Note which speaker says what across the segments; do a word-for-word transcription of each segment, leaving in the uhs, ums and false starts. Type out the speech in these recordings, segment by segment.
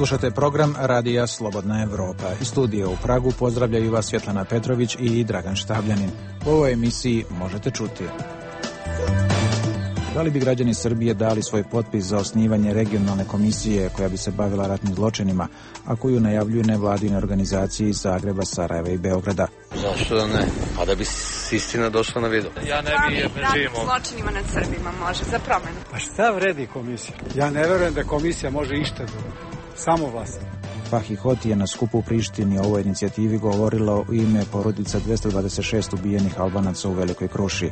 Speaker 1: Slušate program Radija Slobodna Evropa. Iz studija u Pragu pozdravljaju vas Svjetlana Petrović i Dragan Štabljanin. U ovoj emisiji možete čuti: da li bi građani Srbije dali svoj potpis za osnivanje regionalne komisije koja bi se bavila ratnim zločinima, a koju najavljuju nevladine organizacije iz Zagreba, Sarajeva i Beograda?
Speaker 2: Zašto da ne? Pa da bi istina došla na vidu.
Speaker 3: Ja ne bi je živimo. Zločinima nad Srbima može, za promenu.
Speaker 4: Pa šta vredi komisija? Ja ne verujem da komisija može išta da samo vlast.
Speaker 1: Fahi Hoti je na skupu u Prištini o ovoj inicijativi govorila u ime porodica dvesta dvadeset šest ubijenih Albanaca u Velikoj Kruši.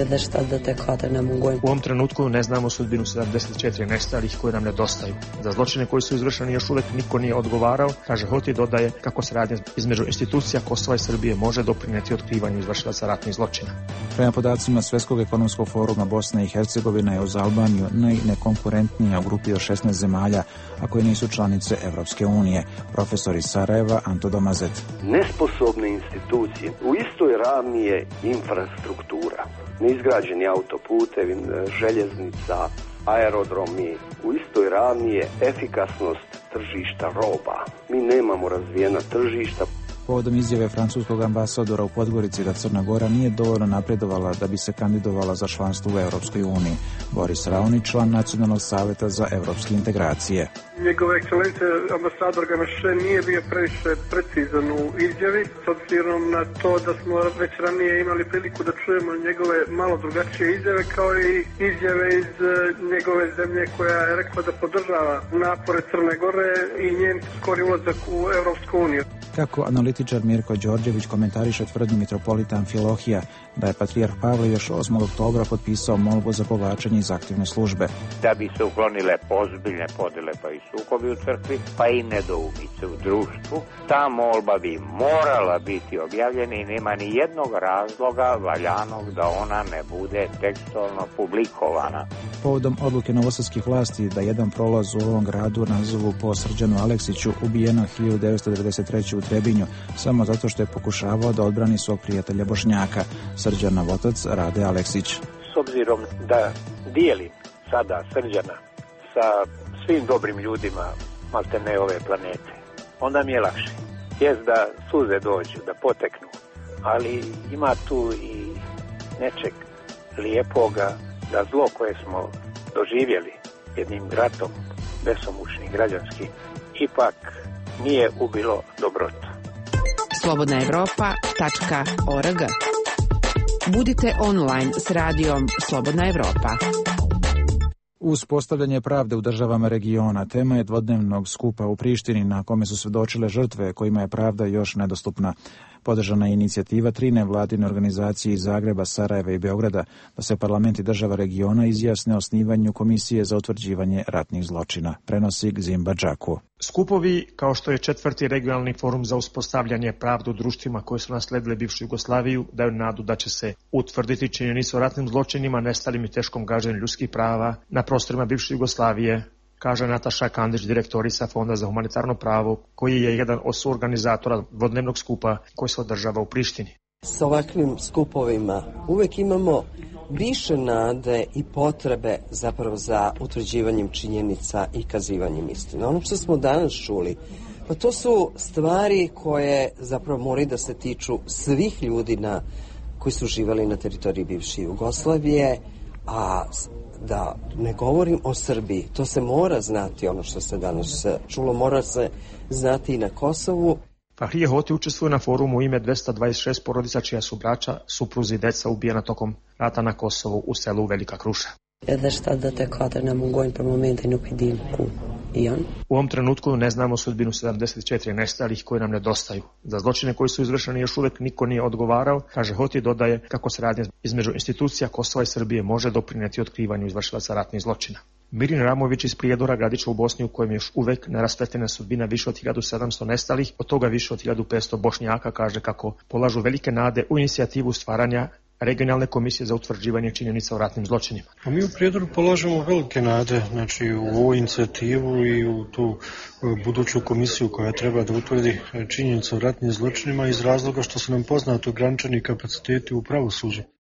Speaker 5: U ovom trenutku ne znamo sudbinu sedamdeset četiri nestalih koji nam nedostaju. Za zločine koji su izvršeni još uvek niko nije odgovarao, kaže Hoti, dodaje kako saradnja između institucija Kosova i Srbije može doprineti otkrivanju izvršilaca ratnih zločina.
Speaker 1: Prema podacima Svetskog ekonomskog foruma, Bosna i Hercegovina je uz Albaniju najnekonkurentnija u grupi od šesnaest zemalja, a koje nisu članice Evropske unije. Profesor iz Sarajeva Anto Domazet.
Speaker 6: Nesposobne institucije. U istoj ravni je infrastruktura. Neizgrađeni autoputevi, željeznica, aerodromi. U istoj ravni je efikasnost tržišta roba. Mi nemamo razvijena tržišta.
Speaker 1: Povodom izjave francuskog ambasadora u Podgorici da Crna Gora nije dovoljno napredovala da bi se kandidovala za članstvo u Europskoj uniji. Boris Raonić, član Nacionalnog saveta za evropske integracije.
Speaker 7: Njegova ekscelencija ambasador Gamaše nije bio previše precizan u izjavi, s obzirom na to da smo već ranije imali priliku da čujemo njegove malo drugačije izjave, kao i izjave iz njegove zemlje koja je rekla da podržava napore Crne Gore i njen skori ulazak u Europsku uniju.
Speaker 1: Kako analitičar Mirko Đorđević komentariše tvrdnju mitropolita Amfilohija da je patrijarh Pavle još osmog oktobra potpisao molbu za povlačenje iz aktivne službe.
Speaker 8: Da bi se uklonile ozbiljne podjele pa i sukobi u crkvi, pa i nedoumice u društvu, ta molba bi morala biti objavljena i nema ni jednog razloga valjanog da ona ne bude tekstualno publikovana.
Speaker 1: Povodom odluke novosadskih vlasti da jedan prolaz u ovom gradu nazovu po Srđanu Aleksiću, ubijeno hiljadu devetsto devedeset treće u Trebinju, samo zato što je pokušavao da odbrani svog prijatelja Bošnjaka, Srđanov otac Rade Aleksić.
Speaker 9: S obzirom da dijelim sada Srđana sa svim dobrim ljudima maltene ove planete, onda mi je lakše. Jest da suze dođu, da poteknu, ali ima tu i nečeg lijepoga da zlo koje smo doživjeli jednim ratom, besomučnim, građanskim, ipak nije ubilo dobrotu.
Speaker 10: Slobodna Evropa tačka org. Budite online s radijom Slobodna Evropa.
Speaker 1: Uspostavljanje pravde u državama regiona tema je dvodnevnog skupa u Prištini na kome su svedočile žrtve kojima je pravda još nedostupna. Podržana je inicijativa tri nevladine organizacije iz Zagreba, Sarajeva i Beograda da se parlamenti država regiona izjasne o osnivanju komisije za utvrđivanje ratnih zločina. Prenosi Gzimba Džaku.
Speaker 5: Skupovi, kao što je četvrti regionalni forum za uspostavljanje pravde u društvima koje su nasledile bivšu Jugoslaviju, daju nadu da će se utvrditi činjenice o ratnim zločinima, nestalim i teškom gaženju ljudskih prava na prostorima bivše Jugoslavije, kaže Nataša Kandić, direktorica Fonda za humanitarno pravo, koji je jedan od suorganizatora dvodnevnog skupa koji se održava u Prištini.
Speaker 11: S ovakvim skupovima uvek imamo više nade i potrebe zapravo za utvrđivanjem činjenica i kazivanjem istine. Ono što smo danas čuli, pa to su stvari koje zapravo moraju da se tiču svih ljudi na, koji su živali na teritoriji bivše Jugoslavije, a da ne govorim o Srbiji, to se mora znati, ono što se danas čulo, mora se znati i na Kosovu.
Speaker 5: Fahrije Hoti učestvuje na forumu u ime dvesta dvadeset šest porodica čija su braća, supruzi i deca ubijena tokom rata na Kosovu u selu Velika Kruša. U ovom trenutku ne znamo sudbinu sedamdeset četiri nestalih koji nam nedostaju. Za zločine koji su izvršeni još uvek niko nije odgovarao, kaže Hoti, dodaje kako saradnja između institucija Kosova i Srbije može doprineti otkrivanju izvršilaca ratnih zločina. Mirin Ramović iz Prijedora, gradića u Bosni u kojem je još uvek nerasvetljena sudbina više od hiljadu sedamsto nestalih, od toga više od hiljadu petsto Bošnjaka, kaže kako polažu velike nade u inicijativu stvaranja regionalne komisije za utvrđivanje činjenica o ratnim zločinima.
Speaker 12: A mi u Prijedoru polažemo velike nade, znači u ovu inicijativu i u tu buduću komisiju koja treba da utvrdi činjenice o ratnim zločinima iz razloga što su nam poznati ograničeni kapaciteti u pravosuđu.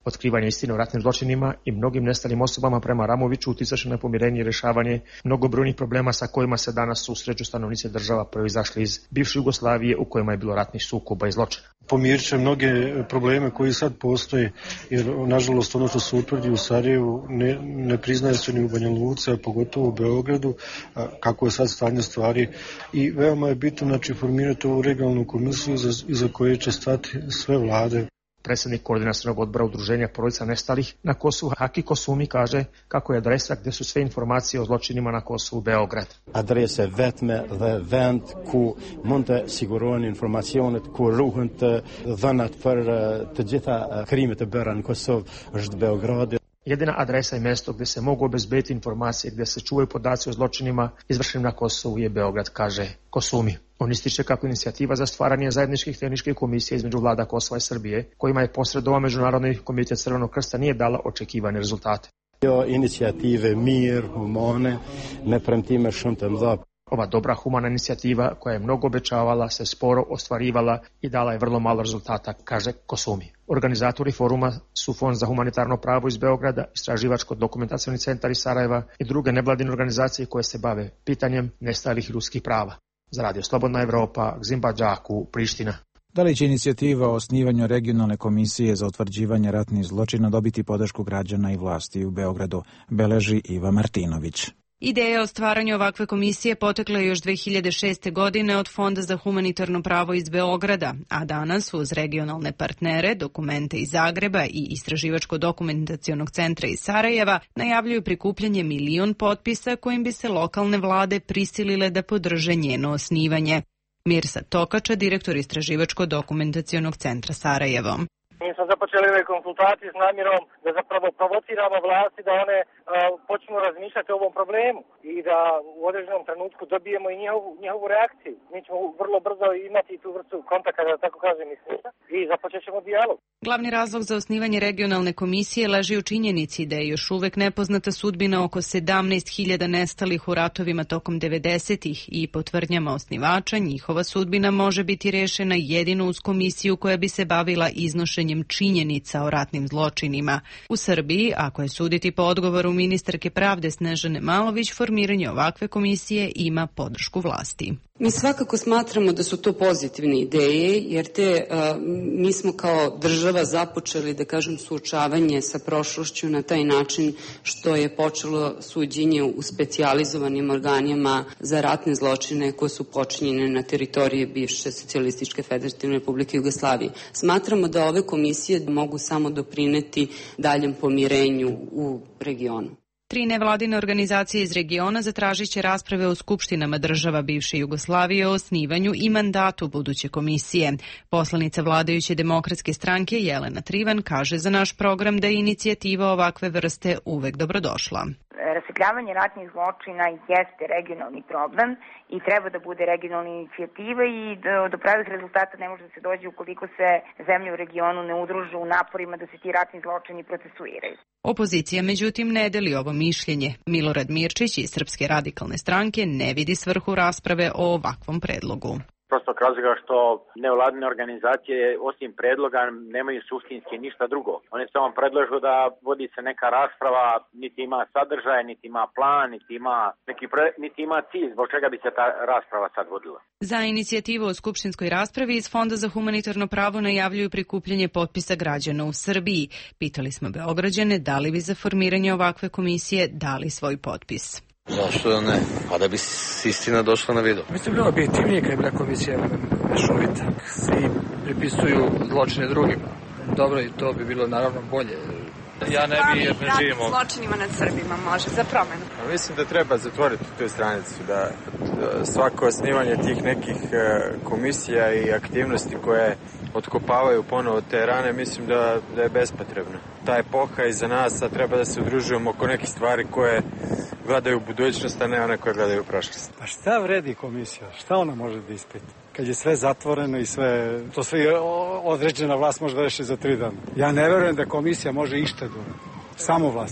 Speaker 5: Otkrivanje istine o ratnim zločinima i mnogim nestalim osobama prema Ramoviću uticaše na pomirenje i rješavanje mnogobrojnih problema sa kojima se danas susreću stanovnici država proizašli iz bivše Jugoslavije u kojima je bilo ratnih sukoba i zločina.
Speaker 12: Pomirit će mnoge probleme koji sad postoje, jer nažalost ono što se utvrdi u Sarajevu ne, ne priznaje se ni u Banja Luci, a pogotovo u Beogradu, kako je sad stanje stvari, i veoma je bitno znači, formirati ovu regionalnu komisiju iza, iza koje će stati sve vlade.
Speaker 5: Predsjednik koordinacionog odbora udruženja porodica nestalih na Kosovu Haki Kosumi kaže kako je adresa gdje su sve informacije o zločinima na Kosovu Beograd.
Speaker 13: Adrese vetme dhe vend ku mund të sigurojnë informacionet ku ruhen të dhënat për të gjitha krimet e bëra në Kosovë është Beogradi.
Speaker 5: Jedina adresa i mjesto gdje se mogu obezbediti informacije gdje se čuvaju podaci o zločinima izvršenim na Kosovu je Beograd, kaže Kosumi. On ističe kako inicijativa za stvaranje zajedničkih tehničkih komisija između vlada Kosova i Srbije, kojima je posredovao Međunarodni komitet Crvenog krsta, nije dala očekivane rezultate.
Speaker 13: Inicijative mir, humane, me premtime shumë të mëdha.
Speaker 5: Ova dobra humana inicijativa koja je mnogo obećavala se sporo ostvarivala i dala je vrlo malo rezultata, kaže Kosumi. Organizatori foruma su Fond za humanitarno pravo iz Beograda, Istraživačko-dokumentacioni centar iz Sarajeva i druge nevladine organizacije koje se bave pitanjem nestalih ljudskih prava. Za Radio Slobodna Evropa, Gzimba Đaku, Priština.
Speaker 1: Da li će inicijativa o osnivanju regionalne komisije za utvrđivanje ratnih zločina dobiti podršku građana i vlasti u Beogradu, beleži Iva Martinović.
Speaker 14: Ideja o stvaranju ovakve komisije potekla je još dve hiljade šeste. godine od Fonda za humanitarno pravo iz Beograda, a danas uz regionalne partnere, dokumente iz Zagreba i Istraživačko-dokumentacionog centra iz Sarajeva najavljuju prikupljanje milion potpisa kojim bi se lokalne vlade prisilile da podrže njeno osnivanje. Mirsa Tokača, direktor Istraživačko-dokumentacionog centra Sarajevo.
Speaker 15: Mi smo započeli ove konsultacije s namjerom da zapravo provociramo vlasti da one uh, počnu razmišljati o ovom problemu i da u određenom trenutku dobijemo i njihovu, njihovu reakciju. Mi ćemo vrlo brzo imati tu vrstu kontakta, da tako kažem, i započet ćemo dijalog.
Speaker 14: Glavni razlog za osnivanje regionalne komisije leži u činjenici da je još uvek nepoznata sudbina oko sedamnaest hiljada nestalih u ratovima tokom devedesetih i po tvrdnjama osnivača njihova sudbina može biti rešena jedino uz komisiju koja bi se bavila iznošenjem činjenica o ratnim zločinima. U Srbiji, ako je suditi po odgovoru ministarke pravde Snežane Malović, formiranje ovakve komisije ima podršku vlasti.
Speaker 16: Mi svakako smatramo da su to pozitivne ideje, jer te uh, mi smo kao država započeli, da kažem, suočavanje sa prošlošću na taj način što je počelo suđenje u specijalizovanim organima za ratne zločine koje su počinjene na teritoriji bivše Socijalističke federativne republike Jugoslavije. Smatramo da ove komisije mogu samo doprineti daljem pomirenju u regionu.
Speaker 14: Tri nevladine organizacije iz regiona zatražit će rasprave o skupštinama država bivše Jugoslavije o osnivanju i mandatu buduće komisije. Poslanica vladajuće demokratske stranke Jelena Trivan kaže za naš program da je inicijativa ovakve vrste uvek dobrodošla.
Speaker 17: Rasvetljavanje ratnih zločina jeste regionalni problem i treba da bude regionalna inicijativa i do, do pravih rezultata ne može da se dođe ukoliko se zemlje u regionu ne udruže u naporima da se ti ratni zločini procesuiraju.
Speaker 14: Opozicija međutim ne deli ovo mišljenje. Milorad Mirčić iz Srpske radikalne stranke ne vidi svrhu rasprave o ovakvom predlogu.
Speaker 18: Prosto razloga što nevladine organizacije osim predloga nemaju suštinski ništa drugo. Oni samo predlažu da vodi se neka rasprava, niti ima sadržaj, niti ima plan, niti ima neki pre, niti ima cilj zbog čega bi se ta rasprava sad vodila.
Speaker 14: Za inicijativu o skupštinskoj raspravi iz Fonda za humanitarno pravo najavljuju prikupljanje potpisa građana u Srbiji. Pitali smo Beograđane da li bi za formiranje ovakve komisije dali svoj potpis.
Speaker 2: Zašto da ne? Pa da bi istina došla na video.
Speaker 19: Mislim, bilo objektivnije kad je bila komisija mešovita. Svi pripisuju zločine drugima. Dobro, i to bi bilo naravno bolje.
Speaker 3: Ja ne bi jer ne živimo. Zločinima nad Srbima može, za promenu.
Speaker 20: A mislim da treba zatvoriti tu stranicu, da, da svako osnivanje tih nekih uh, komisija i aktivnosti koje otkopavaju ponovo te rane, mislim da, da je bespotrebno. Ta epoha je iza nas, a treba da se udružujemo oko nekih stvari koje gledaju u budućnost, a ne one koje gledaju u prošlost.
Speaker 4: Pa šta vredi komisija? Šta ona može da ispita? Kad je sve zatvoreno i sve, to sve određena vlast može da reši za tri dana. Ja ne verujem da komisija može išta da, samo vlast.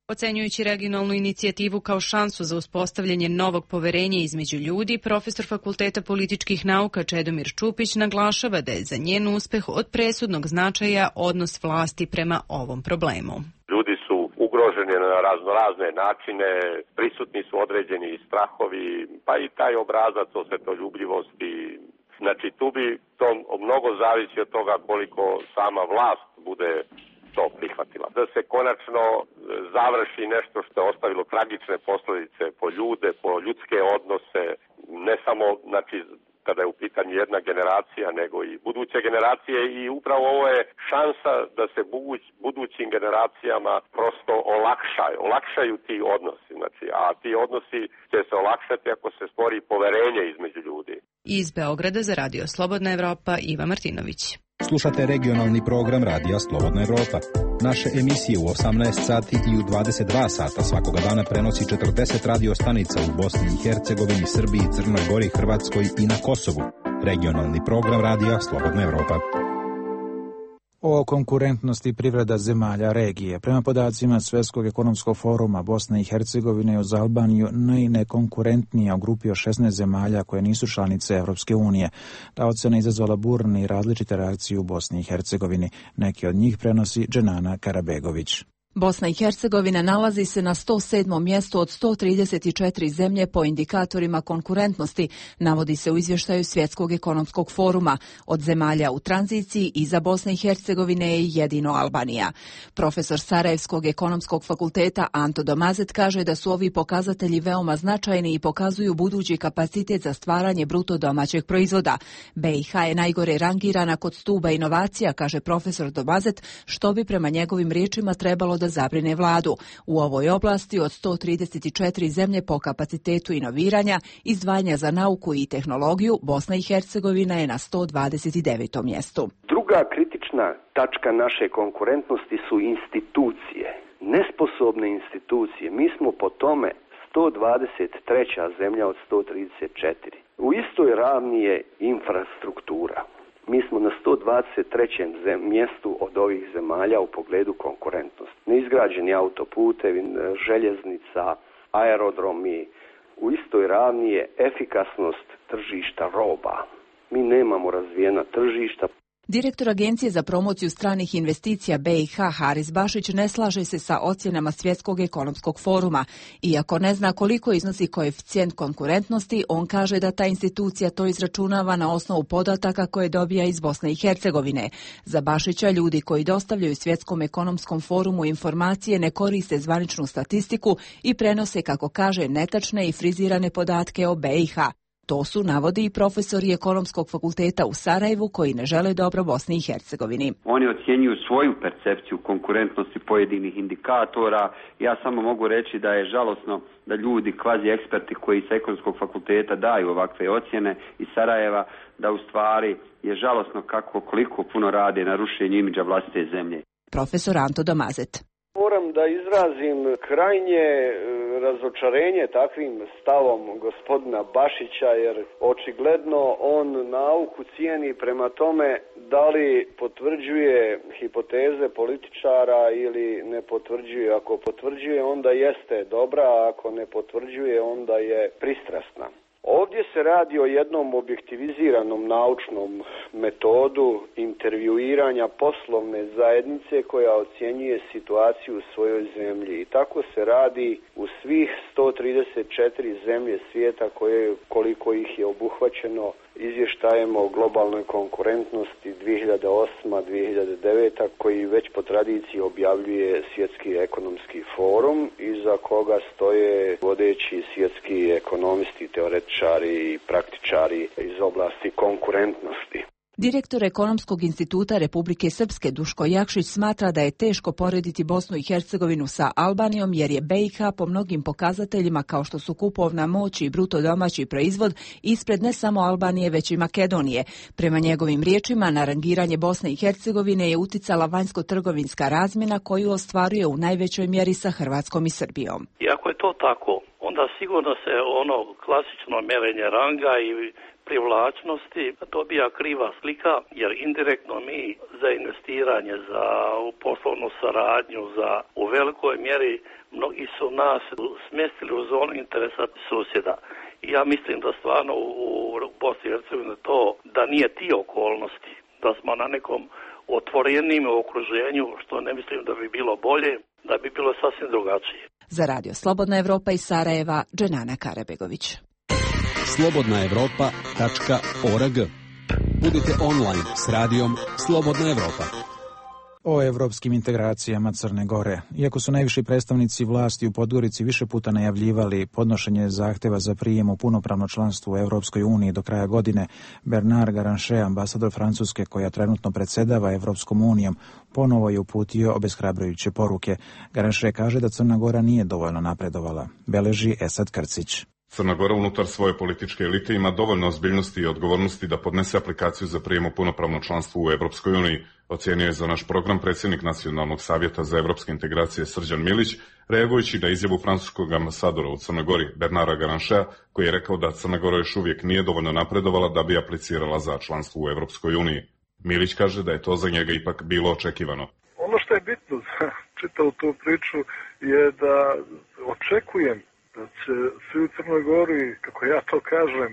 Speaker 14: Ocenjujući regionalnu inicijativu kao šansu za uspostavljanje novog poverenja između ljudi, profesor Fakulteta političkih nauka Čedomir Čupić naglašava da je za njen uspeh od presudnog značaja odnos vlasti prema ovom problemu.
Speaker 21: Ljudi su ugroženi na razno razne načine, prisutni su određeni strahovi, pa i taj obrazac osvetoljubljivosti. Znači tu bi to mnogo zavisi od toga koliko sama vlast bude to prihvatila. Da se konačno završi nešto što je ostavilo tragične posljedice po ljude, po ljudske odnose, ne samo znači kada je u pitanju jedna generacija, nego i buduće generacije i upravo ovo je šansa da se buduć, budućim generacijama prosto olakšaju, olakšaju ti odnosi, znači, a ti odnosi će se olakšati ako se stvori poverenje između ljudi.
Speaker 14: Iz Beograda za Radio Slobodna Evropa, Iva Martinović.
Speaker 22: Slušate regionalni program Radija Slobodna Evropa. Naše emisije u osamnaest sati i u dvadeset dva sata svakoga dana prenosi četrdeset radio stanica u Bosni i Hercegovini, Srbiji, Crnoj Gori, Hrvatskoj i na Kosovu. Regionalni program Radija Slobodna Evropa.
Speaker 1: O konkurentnosti privreda zemalja regije. Prema podacima Svjetskog ekonomskog foruma, Bosna i Hercegovina je uz Albaniju najnekonkurentnija u grupi od šesnaest zemalja koje nisu članice Evropske unije. Ta ocena izazvala burne i različite reakcije u Bosni i Hercegovini. Neki od njih prenosi Dženana Karabegović.
Speaker 23: Bosna i Hercegovina nalazi se na sto sedmom mjestu od sto trideset četiri zemlje po indikatorima konkurentnosti, navodi se u izvještaju Svjetskog ekonomskog foruma. Od zemalja u tranziciji iza Bosne i Hercegovine je jedino Albanija. Profesor Sarajevskog ekonomskog fakulteta Anto Domazet kaže da su ovi pokazatelji veoma značajni i pokazuju budući kapacitet za stvaranje bruto domaćeg proizvoda. B i H je najgore rangirana kod stuba inovacija, kaže profesor Domazet, što bi prema njegovim riječima trebalo da zabrine vladu. U ovoj oblasti od sto trideset četiri zemlje po kapacitetu inoviranja, izdvajanja za nauku i tehnologiju, Bosna i Hercegovina je na sto dvadeset devetom mjestu.
Speaker 6: Druga kritična tačka naše konkurentnosti su institucije. Nesposobne institucije. Mi smo po tome sto dvadeset treća zemlja od sto trideset četiri. U istoj ravni je infrastruktura. Mi smo na sto dvadeset trećem mjestu od ovih zemalja u pogledu konkurentnosti. Neizgrađeni autoputevi, željeznica, aerodromi. U istoj ravni je efikasnost tržišta roba. Mi nemamo razvijena tržišta.
Speaker 23: Direktor Agencije za promociju stranih investicija B i H Haris Bašić ne slaže se sa ocjenama Svjetskog ekonomskog foruma. Iako ne zna koliko iznosi koeficijent konkurentnosti, on kaže da ta institucija to izračunava na osnovu podataka koje dobija iz Bosne i Hercegovine. Za Bašića ljudi koji dostavljaju Svjetskom ekonomskom forumu informacije ne koriste zvaničnu statistiku i prenose, kako kaže, netačne i frizirane podatke o B i H. To su, navodi i profesori ekonomskog fakulteta u Sarajevu koji ne žele dobro Bosni i Hercegovini.
Speaker 24: Oni ocjenjuju svoju percepciju konkurentnosti pojedinih indikatora. Ja samo mogu reći da je žalosno da ljudi, kvazi eksperti koji sa ekonomskog fakulteta daju ovakve ocjene iz Sarajeva, da u stvari je žalosno kako koliko puno rade na rušenju imidža vlastite zemlje.
Speaker 23: Profesor Anto Domazet.
Speaker 6: Moram da izrazim krajnje razočarenje takvim stavom gospodina Bašića, jer očigledno on nauku cijeni prema tome da li potvrđuje hipoteze političara ili ne potvrđuje. Ako potvrđuje, onda jeste dobra, a ako ne potvrđuje, onda je pristrasna. Ovdje se radi o jednom objektiviziranom naučnom metodu intervjuiranja poslovne zajednice koja ocjenjuje situaciju u svojoj zemlji. I tako se radi u svih sto trideset četiri zemlje svijeta koje, koliko ih je obuhvaćeno izvještajem o globalnoj konkurentnosti dvije hiljade osma do dvije hiljade deveta koji već po tradiciji objavljuje Svjetski ekonomski forum, iza koga stoje vodeći svjetski ekonomisti, teoretičari i praktičari iz oblasti konkurentnosti.
Speaker 23: Direktor Ekonomskog instituta Republike Srpske Duško Jakšić smatra da je teško porediti Bosnu i Hercegovinu sa Albanijom jer je B i H po mnogim pokazateljima kao što su kupovna moć i bruto domaći proizvod ispred ne samo Albanije već i Makedonije. Prema njegovim riječima na rangiranje Bosne i Hercegovine je uticala vanjsko-trgovinska razmjena koju ostvaruje u najvećoj mjeri sa Hrvatskom i Srbijom.
Speaker 25: I ako je to tako, onda
Speaker 7: onda sigurno se ono klasično merenje ranga i privlačnosti dobija kriva slika, jer indirektno mi za investiranje, za poslovnu saradnju, za u velikoj mjeri mnogi su nas smjestili u zonu interesa susjeda. I ja mislim da stvarno u Bosni i Hercegovini to da nije ti okolnosti, da smo na nekom otvorenijem okruženju, što ne mislim da bi bilo bolje, da bi bilo sasvim drugačije.
Speaker 23: Za Radio Slobodna Evropa iz Sarajeva, Dženana Karabegović.
Speaker 22: slobodna evropa tačka org. Budite online s radijom Slobodna Evropa.
Speaker 1: O evropskim integracijama Crne Gore. Iako su najviši predstavnici vlasti u Podgorici više puta najavljivali podnošenje zahteva za prijem u punopravno članstvo u Evropskoj uniji do kraja godine, Bernard Garanchet, ambasador Francuske koja trenutno predsjedava Evropskom unijom, ponovo je uputio obeshrabrujuće poruke. Garanchet kaže da Crna Gora nije dovoljno napredovala. Beleži Esad Krcić.
Speaker 8: Crna Gora unutar svoje političke elite ima dovoljno ozbiljnosti i odgovornosti da podnese aplikaciju za prijem u punopravno članstvo u Evropskoj uniji, ocijenio je za naš program predsjednik Nacionalnog savjeta za evropske integracije Srđan Milić, reagujući na izjavu francuskog ambasadora u Crnoj Gori Bernarda Garanchea, koji je rekao da Crna Gora još uvijek nije dovoljno napredovala da bi aplicirala za članstvo u Evropskoj uniji. Milić kaže da je to za njega ipak bilo očekivano.
Speaker 9: Ono što je bitno za čitavu tu priču je da očekujem da će svi u Crnoj Gori, kako ja to kažem,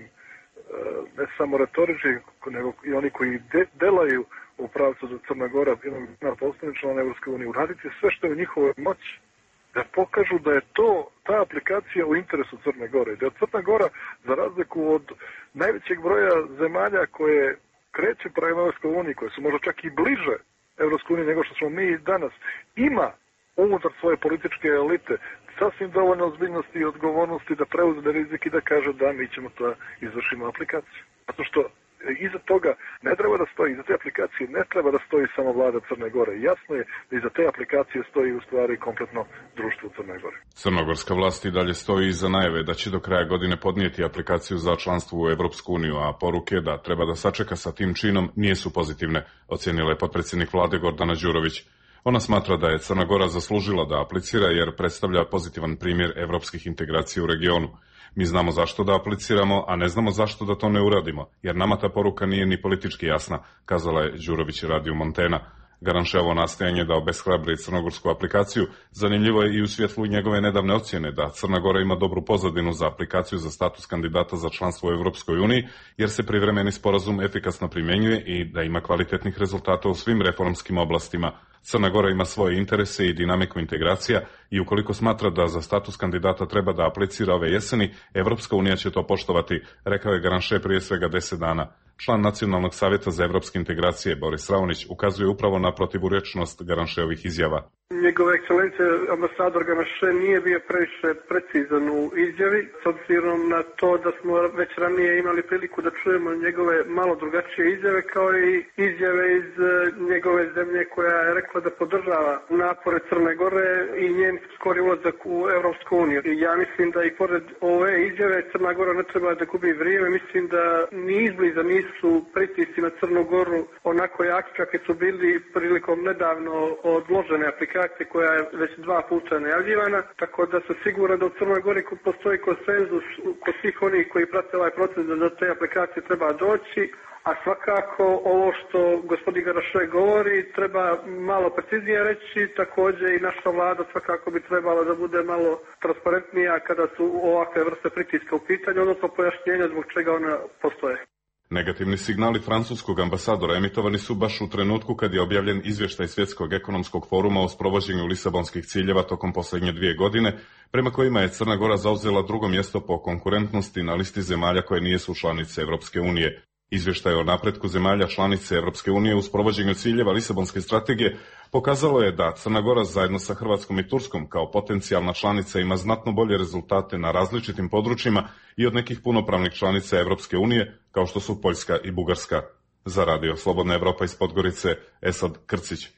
Speaker 9: ne samo retorički, nego i oni koji de, delaju u pravcu da Crna Gora na postane član Evropske unije, uraditi sve što je u njihovoj moći, da pokažu da je to, ta aplikacija u interesu Crne Gore, da je Crna Gora, za razliku od najvećeg broja zemalja koje kreće prema Evropskoj uniji, koje su možda čak i bliže Evropskoj uniji nego što smo mi danas, ima unutar svoje političke elite sasvim dovoljno ozbiljnosti i odgovornosti da preuzme rizik i da kaže da mi ćemo to izvršimo aplikaciju. Zato što iza toga ne treba da stoji, iza te aplikacije ne treba da stoji samo vlada Crne Gore. Jasno je da iza te aplikacije stoji u stvari kompletno društvo u Crnoj Gori.
Speaker 8: Crnogorska vlast i dalje stoji iza najave da će do kraja godine podnijeti aplikaciju za članstvo u Evropsku uniju, a poruke da treba da sačeka sa tim činom nisu pozitivne, ocijenila je potpredsjednik vlade Gordana Đurović. Ona smatra da je Crna Gora zaslužila da aplicira jer predstavlja pozitivan primjer evropskih integracija u regionu. Mi znamo zašto da apliciramo, a ne znamo zašto da to ne uradimo, jer nama ta poruka nije ni politički jasna, kazala je Đurović radiju Montena. Garanševo nastojanje da obeshrabri crnogorsku aplikaciju zanimljivo je i u svjetlu njegove nedavne ocjene da Crna Gora ima dobru pozadinu za aplikaciju za status kandidata za članstvo u Evropskoj uniji, jer se privremeni sporazum efikasno primjenjuje i da ima kvalitetnih rezultata u svim reformskim oblastima. Crna Gora ima svoje interese i dinamiku integracija i ukoliko smatra da za status kandidata treba da aplicira ove jeseni, Evropska unija će to poštovati, rekao je Garanchet prije svega deset dana. Član Nacionalnog savjeta za evropske integracije Boris Raonić ukazuje upravo na protivurječnost Garancheovih izjava.
Speaker 10: Njegova ekscelencija ambasador Garanchet nije bio previše precizan u izjavi, s obzirom na to da smo već ranije imali priliku da čujemo njegove malo drugačije izjave, kao i izjave iz njegove zemlje koja je rekla da podržava napore Crne Gore i njen skori ulazak u Evropsku uniju. Ja mislim da i pored ove izjave Crna Gora ne treba da gubi vrijeme, mislim da ni izbliza nisu pritisci na Crnu Goru onako jaki kakvi su bili prilikom nedavno odložene aplikacije koja je već dva puta najavljivana, tako da su siguran da u Crnoj Gori postoji konsenzus kod svih onih koji prate ovaj proces da do te aplikacije treba doći, a svakako ovo što gospodin Garanchet govori treba malo preciznije reći, također i naša vlada svakako bi trebala da bude malo transparentnija kada su ovakve vrste pritiska u pitanju, odnosno pojašnjenja zbog čega ona postoje.
Speaker 8: Negativni signali francuskog ambasadora emitovani su baš u trenutku kad je objavljen izvještaj Svjetskog ekonomskog foruma o sprovođenju lisabonskih ciljeva tokom posljednje dvije godine, prema kojima je Crna Gora zauzela drugo mjesto po konkurentnosti na listi zemalja koje nisu članice Evropske unije. Izvještaj o napretku zemalja članice Evropske unije u sprovođenju ciljeva Lisabonske strategije pokazalo je da Crna Gora zajedno sa Hrvatskom i Turskom kao potencijalna članica ima znatno bolje rezultate na različitim područjima i od nekih punopravnih članica Evropske unije, kao što su Poljska i Bugarska. Za Radio Slobodna Evropa iz Podgorice, Esad Krcić.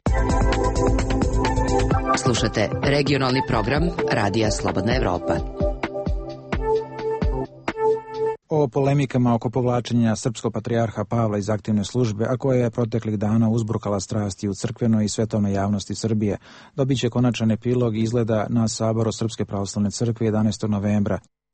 Speaker 25: Slušate regionalni program Radija Slobodna Evropa.
Speaker 1: O polemikama oko povlačenja srpskog patrijarha Pavla iz aktivne službe, a koja je proteklih dana uzburkala strasti u crkvenoj i svetovnoj javnosti Srbije, dobit će konačan epilog izgleda na Saboru Srpske pravoslavne crkve jedanaestog novembra.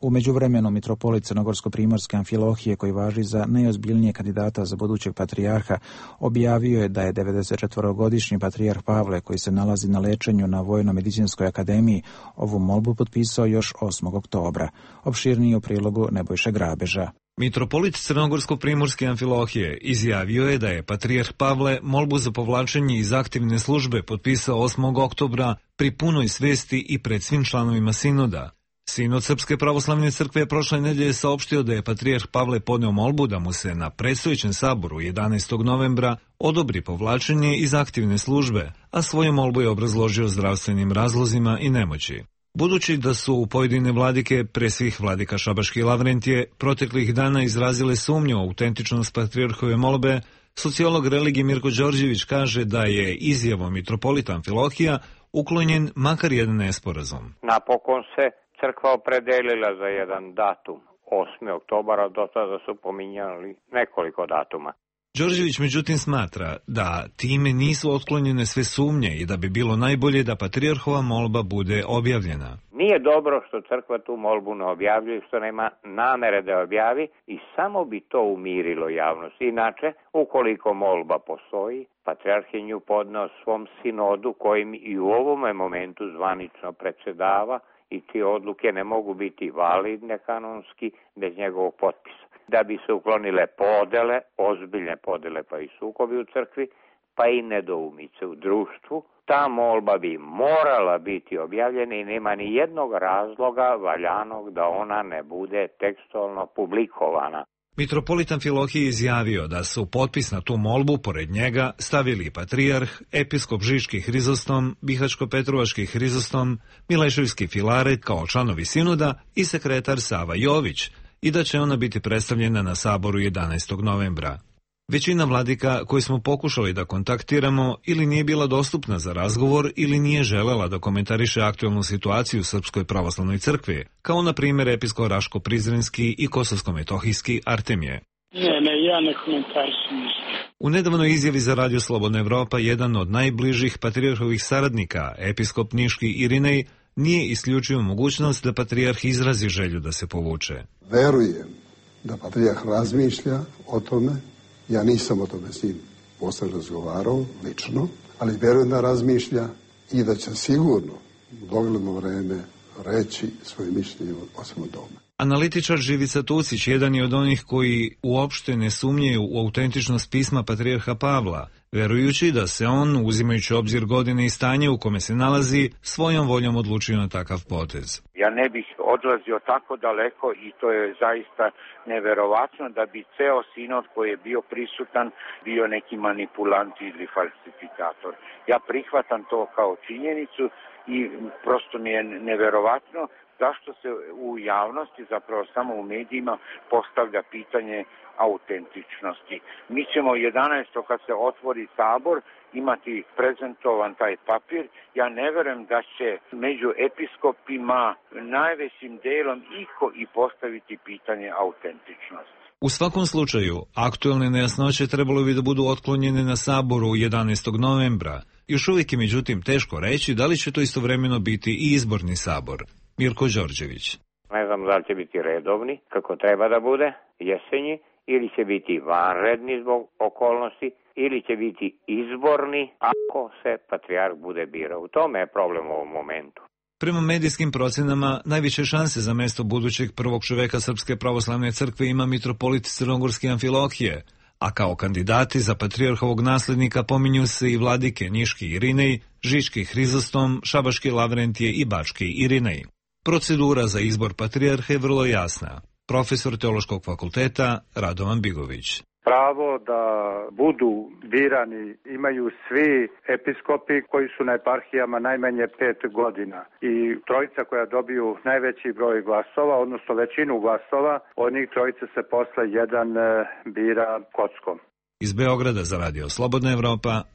Speaker 1: U međuvremenu mitropolit Crnogorsko-primorske Amfilohije, koji važi za najozbiljnije kandidata za budućeg patrijarha, objavio je da je devedesetčetvorogodišnji patrijarh Pavle, koji se nalazi na lečenju na Vojno-medicinskoj akademiji, ovu molbu potpisao još osmog oktobra. Opširniji u prilogu Nebojše Grabeža.
Speaker 5: Mitropolit Crnogorsko-primorske Amfilohije izjavio je da je patrijarh Pavle molbu za povlačenje iz aktivne službe potpisao osmog oktobra pri punoj svesti i pred svim članovima sinoda. Sinod Srpske pravoslavne crkve prošle nedelje saopštio da je patrijarh Pavle podneo molbu da mu se na predstojećem saboru jedanaestog novembra odobri povlačenje iz aktivne službe, a svoju molbu je obrazložio zdravstvenim razlozima i nemoći. Budući da su u pojedine vladike, pre svih vladika Šabaški i Lavrentije, proteklih dana izrazile sumnju u autentičnost patrijarhove molbe, sociolog religije Mirko Đorđević kaže da je izjavom mitropolita Amfilohija uklonjen makar jedan nesporazum.
Speaker 11: Napokon se crkva opredelila za jedan datum, osmi oktobar, a do tada su pominjali nekoliko datuma.
Speaker 5: Đorđević međutim smatra da time nisu otklonjene sve sumnje i da bi bilo najbolje da patrijarhova molba bude objavljena.
Speaker 11: Nije dobro što crkva tu molbu ne objavljuje, što nema namere da objavi i samo bi to umirilo javnost. Inače, ukoliko molba postoji, patrijarh je nju podneo svom sinodu kojim i u ovome momentu zvanično predsedava i te odluke ne mogu biti validne kanonski bez njegovog potpisa. Da bi se uklonile podele, ozbiljne podele pa i sukobi u crkvi, pa i nedoumice u društvu, ta molba bi morala biti objavljena i nema ni jednog razloga valjanog da ona ne bude tekstualno publikovana.
Speaker 5: Mitropolit Amfilohije izjavio da su potpis na tu molbu pored njega stavili patrijarh, episkop Žiški Hrizostom, Bihačko-Petrovački Hrizostom, Mileševski Filaret kao članovi sinoda i sekretar Sava Jović, i da će ona biti predstavljena na saboru jedanaestog novembra. Većina vladika koji smo pokušali da kontaktiramo ili nije bila dostupna za razgovor ili nije želela da komentariše aktualnu situaciju u Srpskoj pravoslavnoj crkvi, kao na primjer episkop Raško-Prizrenski i Kosovsko-Metohijski Artemije.
Speaker 12: Ne, ne, ja ne komentarišem ništa.
Speaker 5: U nedavnoj izjavi za Radio Slobodna Evropa jedan od najbližih patrijarhovih saradnika, episkop Niški Irinej, nije isključio mogućnost da patrijarh izrazi želju da se povuče.
Speaker 13: Verujem da patrijarh razmišlja o tome. Ja nisam o tome s njim posle razgovarao, lično, ali verujem da razmišlja i da će sigurno u dogledno vreme reći svoje mišljenje o svemu tome.
Speaker 5: Analitičar Živica Tucić jedan je od onih koji uopšte ne sumnjaju u autentičnost pisma patrijarha Pavla, verujući da se on, uzimajući obzir godine i stanje u kome se nalazi, svojom voljom odlučio na takav potez.
Speaker 15: Ja ne bih odlazio tako daleko i to je zaista neverovatno da bi ceo sinod koji je bio prisutan bio neki manipulant ili falsifikator. Ja prihvatam to kao činjenicu i prosto mi je neverovatno zašto se u javnosti, zapravo samo u medijima, postavlja pitanje autentičnosti. Mi ćemo jedanaestog kad se otvori sabor imati prezentovan taj papir. Ja ne verujem da će među episkopima najvećim delom iko i postaviti pitanje autentičnosti.
Speaker 5: U svakom slučaju, aktuelne nejasnoće trebalo bi da budu otklonjene na saboru jedanaestog novembra. Još uvijek je međutim teško reći da li će to istovremeno biti i izborni sabor. Mirko Đorđević.
Speaker 11: Ne znam da li će biti redovni, kako treba da bude, jesenji, ili će biti vanredni zbog okolnosti, ili će biti izborni ako se patrijarh bude birao. U tome je problem u ovom momentu.
Speaker 5: Prema medijskim procenama, najviše šanse za mesto budućeg prvog čoveka Srpske pravoslavne crkve ima mitropolit Crnogorske Amfilohije, a kao kandidati za patrijarhovog naslednika pominju se i vladike Niški Irinej, Žiški Hrizostom, Šabaški Lavrentije i Bački Irinej. Procedura za izbor patrijarha je vrlo jasna. Profesor Teološkog fakulteta Radovan Bigović.
Speaker 26: Pravo da budu birani imaju svi episkopi koji su na eparhijama najmanje pet godina i trojica koja dobiju najveći broj glasova, odnosno većinu glasova, od njih trojice se posle jedan bira kockom.
Speaker 5: Iz Beograda za Radio Slobodna Evropa,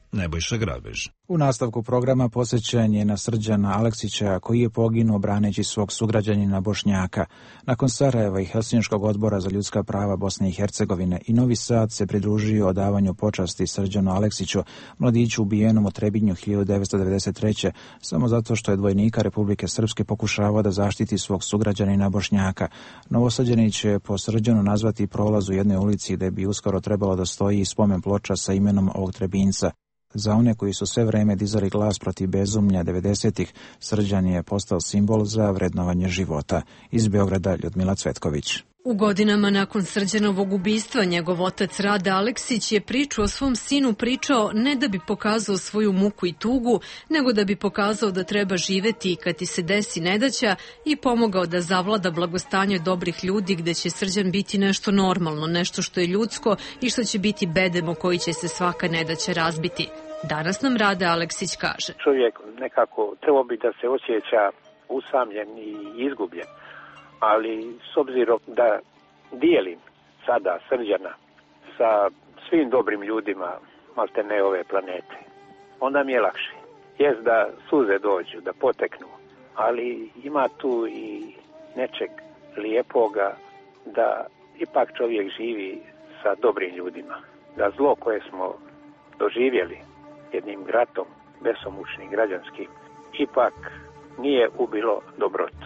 Speaker 5: Nebojša Grabež.
Speaker 1: U nastavku programa posjećen je na Srđana Aleksića koji je poginuo braneći svog sugrađanina Bošnjaka. Nakon Sarajeva i Helsinškog odbora za ljudska prava Bosne i Hercegovine i Novi Sad se pridružio odavanju počasti Srđanu Aleksiću, mladiću ubijenom u Trebinju hiljadu devetsto devedeset treće samo zato što je od vojnika Republike Srpske pokušavao da zaštiti svog sugrađanina Bošnjaka. Novosađani će po Srđanu nazvati prolaz u jednoj ulici gde bi uskoro trebalo da stoji spomen ploča sa imenom ovog Trebinjca. Za one koji su sve vreme dizali glas protiv bezumlja devedesetih, Srđan je postao simbol za vrednovanje života. Iz Beograda Ljudmila Cvetković.
Speaker 2: U godinama nakon Srđanovog ubistva, njegov otac Rade Aleksić je priču o svom sinu pričao ne da bi pokazao svoju muku i tugu, nego da bi pokazao da treba živeti kad ti se desi nedaća i pomogao da zavlada blagostanje dobrih ljudi gde će Srđan biti nešto normalno, nešto što je ljudsko i što će biti bedem o koji će se svaka nedaća razbiti. Danas nam Rade Aleksić kaže.
Speaker 3: Čovjek nekako trebao bi da se osjeća usamljen i izgubljen. Ali s obzirom da dijelim sada Srđana sa svim dobrim ljudima maltene ove planete, onda mi je lakše. Jest da suze dođu, da poteknu, ali ima tu i nečeg lijepoga da ipak čovjek živi sa dobrim ljudima. Da zlo koje smo doživjeli jednim ratom, besomučnim, građanskim, ipak nije ubilo dobrotu.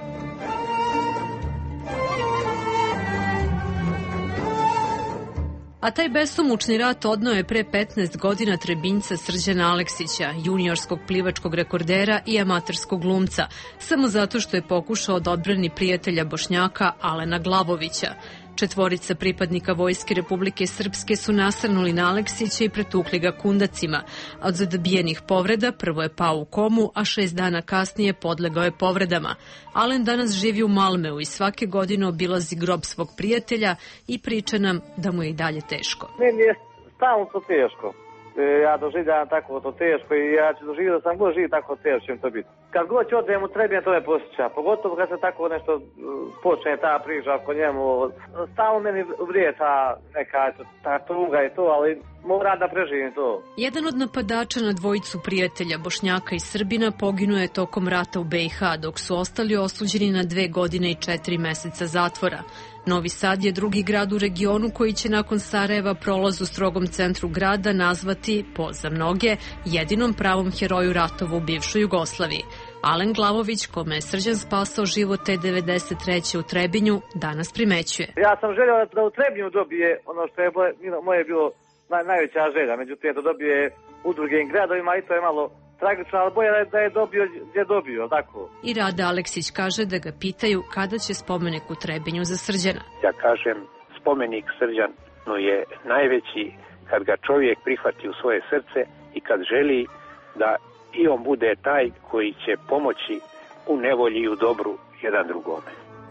Speaker 2: A taj besomučni rat odneo je pre petnaest godina Trebinjca Srđana Aleksića, juniorskog plivačkog rekordera i amaterskog glumca, samo zato što je pokušao da odbrani prijatelja Bošnjaka Alena Glavovića. Četvorica pripadnika Vojske Republike Srpske su nasrnuli na Aleksića i pretukli ga kundacima. Od zadobijenih povreda prvo je pao u komu, a šest dana kasnije podlegao je povredama. Alen danas živi u Malmeu i svake godine obilazi grob svog prijatelja i priča nam da mu je i dalje teško.
Speaker 16: Meni je stalno to teško. Ja doživljavam tako to teško i ja ću doživjeti da sam god živi tako teško će mi to biti. Kad god će odem u Trebinje, to me posjeća. Pogotovo kad se tako nešto počne ta priča oko njemu. Stalno meni vrije ta neka ta tuga i to, ali moram da preživim to.
Speaker 2: Jedan od napadača na dvojicu prijatelja Bošnjaka i Srbina poginuo je tokom rata u B i H, dok su ostali osuđeni na dve godine i četiri meseca zatvora. Novi Sad je drugi grad u regionu koji će nakon Sarajeva prolaz u strogom centru grada nazvati, po za mnoge, jedinom pravom heroju ratova u bivšoj Jugoslaviji. Alen Glavović, kome je Srđan spasao život te devedeset treće u Trebinju, danas primećuje.
Speaker 16: Ja sam želio da u Trebinju dobije ono što je moje bilo naj, najveća želja, međutim da dobije u drugim gradovima i to je malo tragično, ali bolje da je dobio gdje je dobio, tako.
Speaker 2: I Rade Aleksić kaže da ga pitaju kada će spomenik u Trebinju za Srđana.
Speaker 3: Ja kažem, spomenik Srđanu je najveći kad ga čovjek prihvati u svoje srce i kad želi da i on bude taj koji će pomoći u nevolji i u dobru jedan drugome.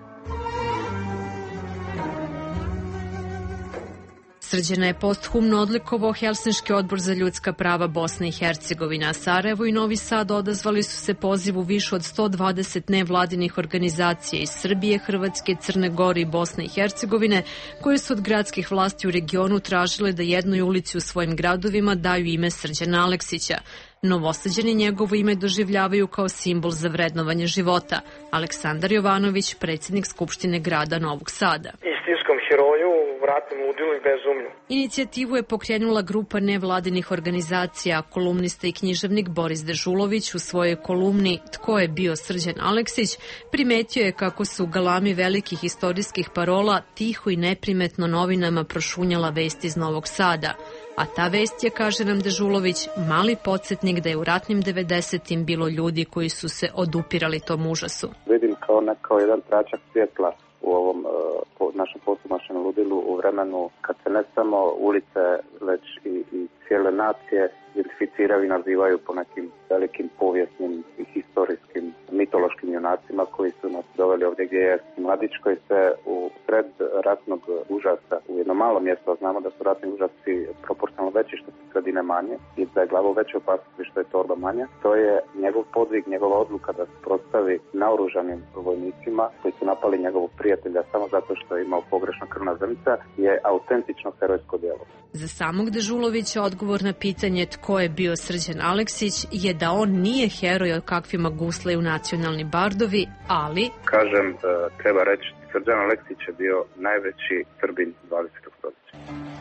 Speaker 2: Srđana je posthumno odlikovao Helsinški odbor za ljudska prava Bosne i Hercegovina, a Sarajevo i Novi Sad odazvali su se pozivu više od sto dvadeset nevladinih organizacija iz Srbije, Hrvatske, Crne Gore i Bosne i Hercegovine, koje su od gradskih vlasti u regionu tražile da jednoj ulici u svojim gradovima daju ime Srđana Aleksića. Novosađani njegovo ime doživljavaju kao simbol za vrednovanje života. Aleksandar Jovanović, predsjednik Skupštine grada Novog Sada.
Speaker 17: Istinskom heroju, vratnom udilu i bezumlju.
Speaker 2: Inicijativu je pokrenula grupa nevladinih organizacija. Kolumnista i književnik Boris Dežulović u svojoj kolumni Tko je bio Srđan Aleksić primetio je kako su u galami velikih istorijskih parola tiho i neprimetno novinama prošunjala vest iz Novog Sada. A ta vest je, kaže nam Dežulović, mali podsjetnik da je u ratnim devedesetim bilo ljudi koji su se odupirali tom užasu.
Speaker 18: Vidim kao, ne, kao jedan tračak svjetla u ovom uh, po, našem posumašenom ludilu u vremenu kad se ne samo ulice, već i, i cijele nacije identificiraju i nazivaju po nekim velikim povijesnim i historijskim mitološkim junacima koji su nas doveli ovdje gdje je mladić koji se u sred ratnog užasa u jedno malo mjesto, znamo da su ratni užasi proporcionalno veći što se sredine manje i da je glavo veće opasnosti što je torba manja. To je njegov podvig, njegova odluka da se prostavi naoružanim vojnicima koji su napali njegovog prijatelja samo zato što je imao pogrešna krvna zrnca je autentično herojsko djelo.
Speaker 2: Za samog Dežulovića odgovor na pitanje tko je bio Srđan Aleksić je da on nije heroj o kakvima guslaju nacionalni bardovi, ali...
Speaker 18: Kažem, treba reći, Srđan Aleksić je bio najveći Srbin dvadesetog stoljeća.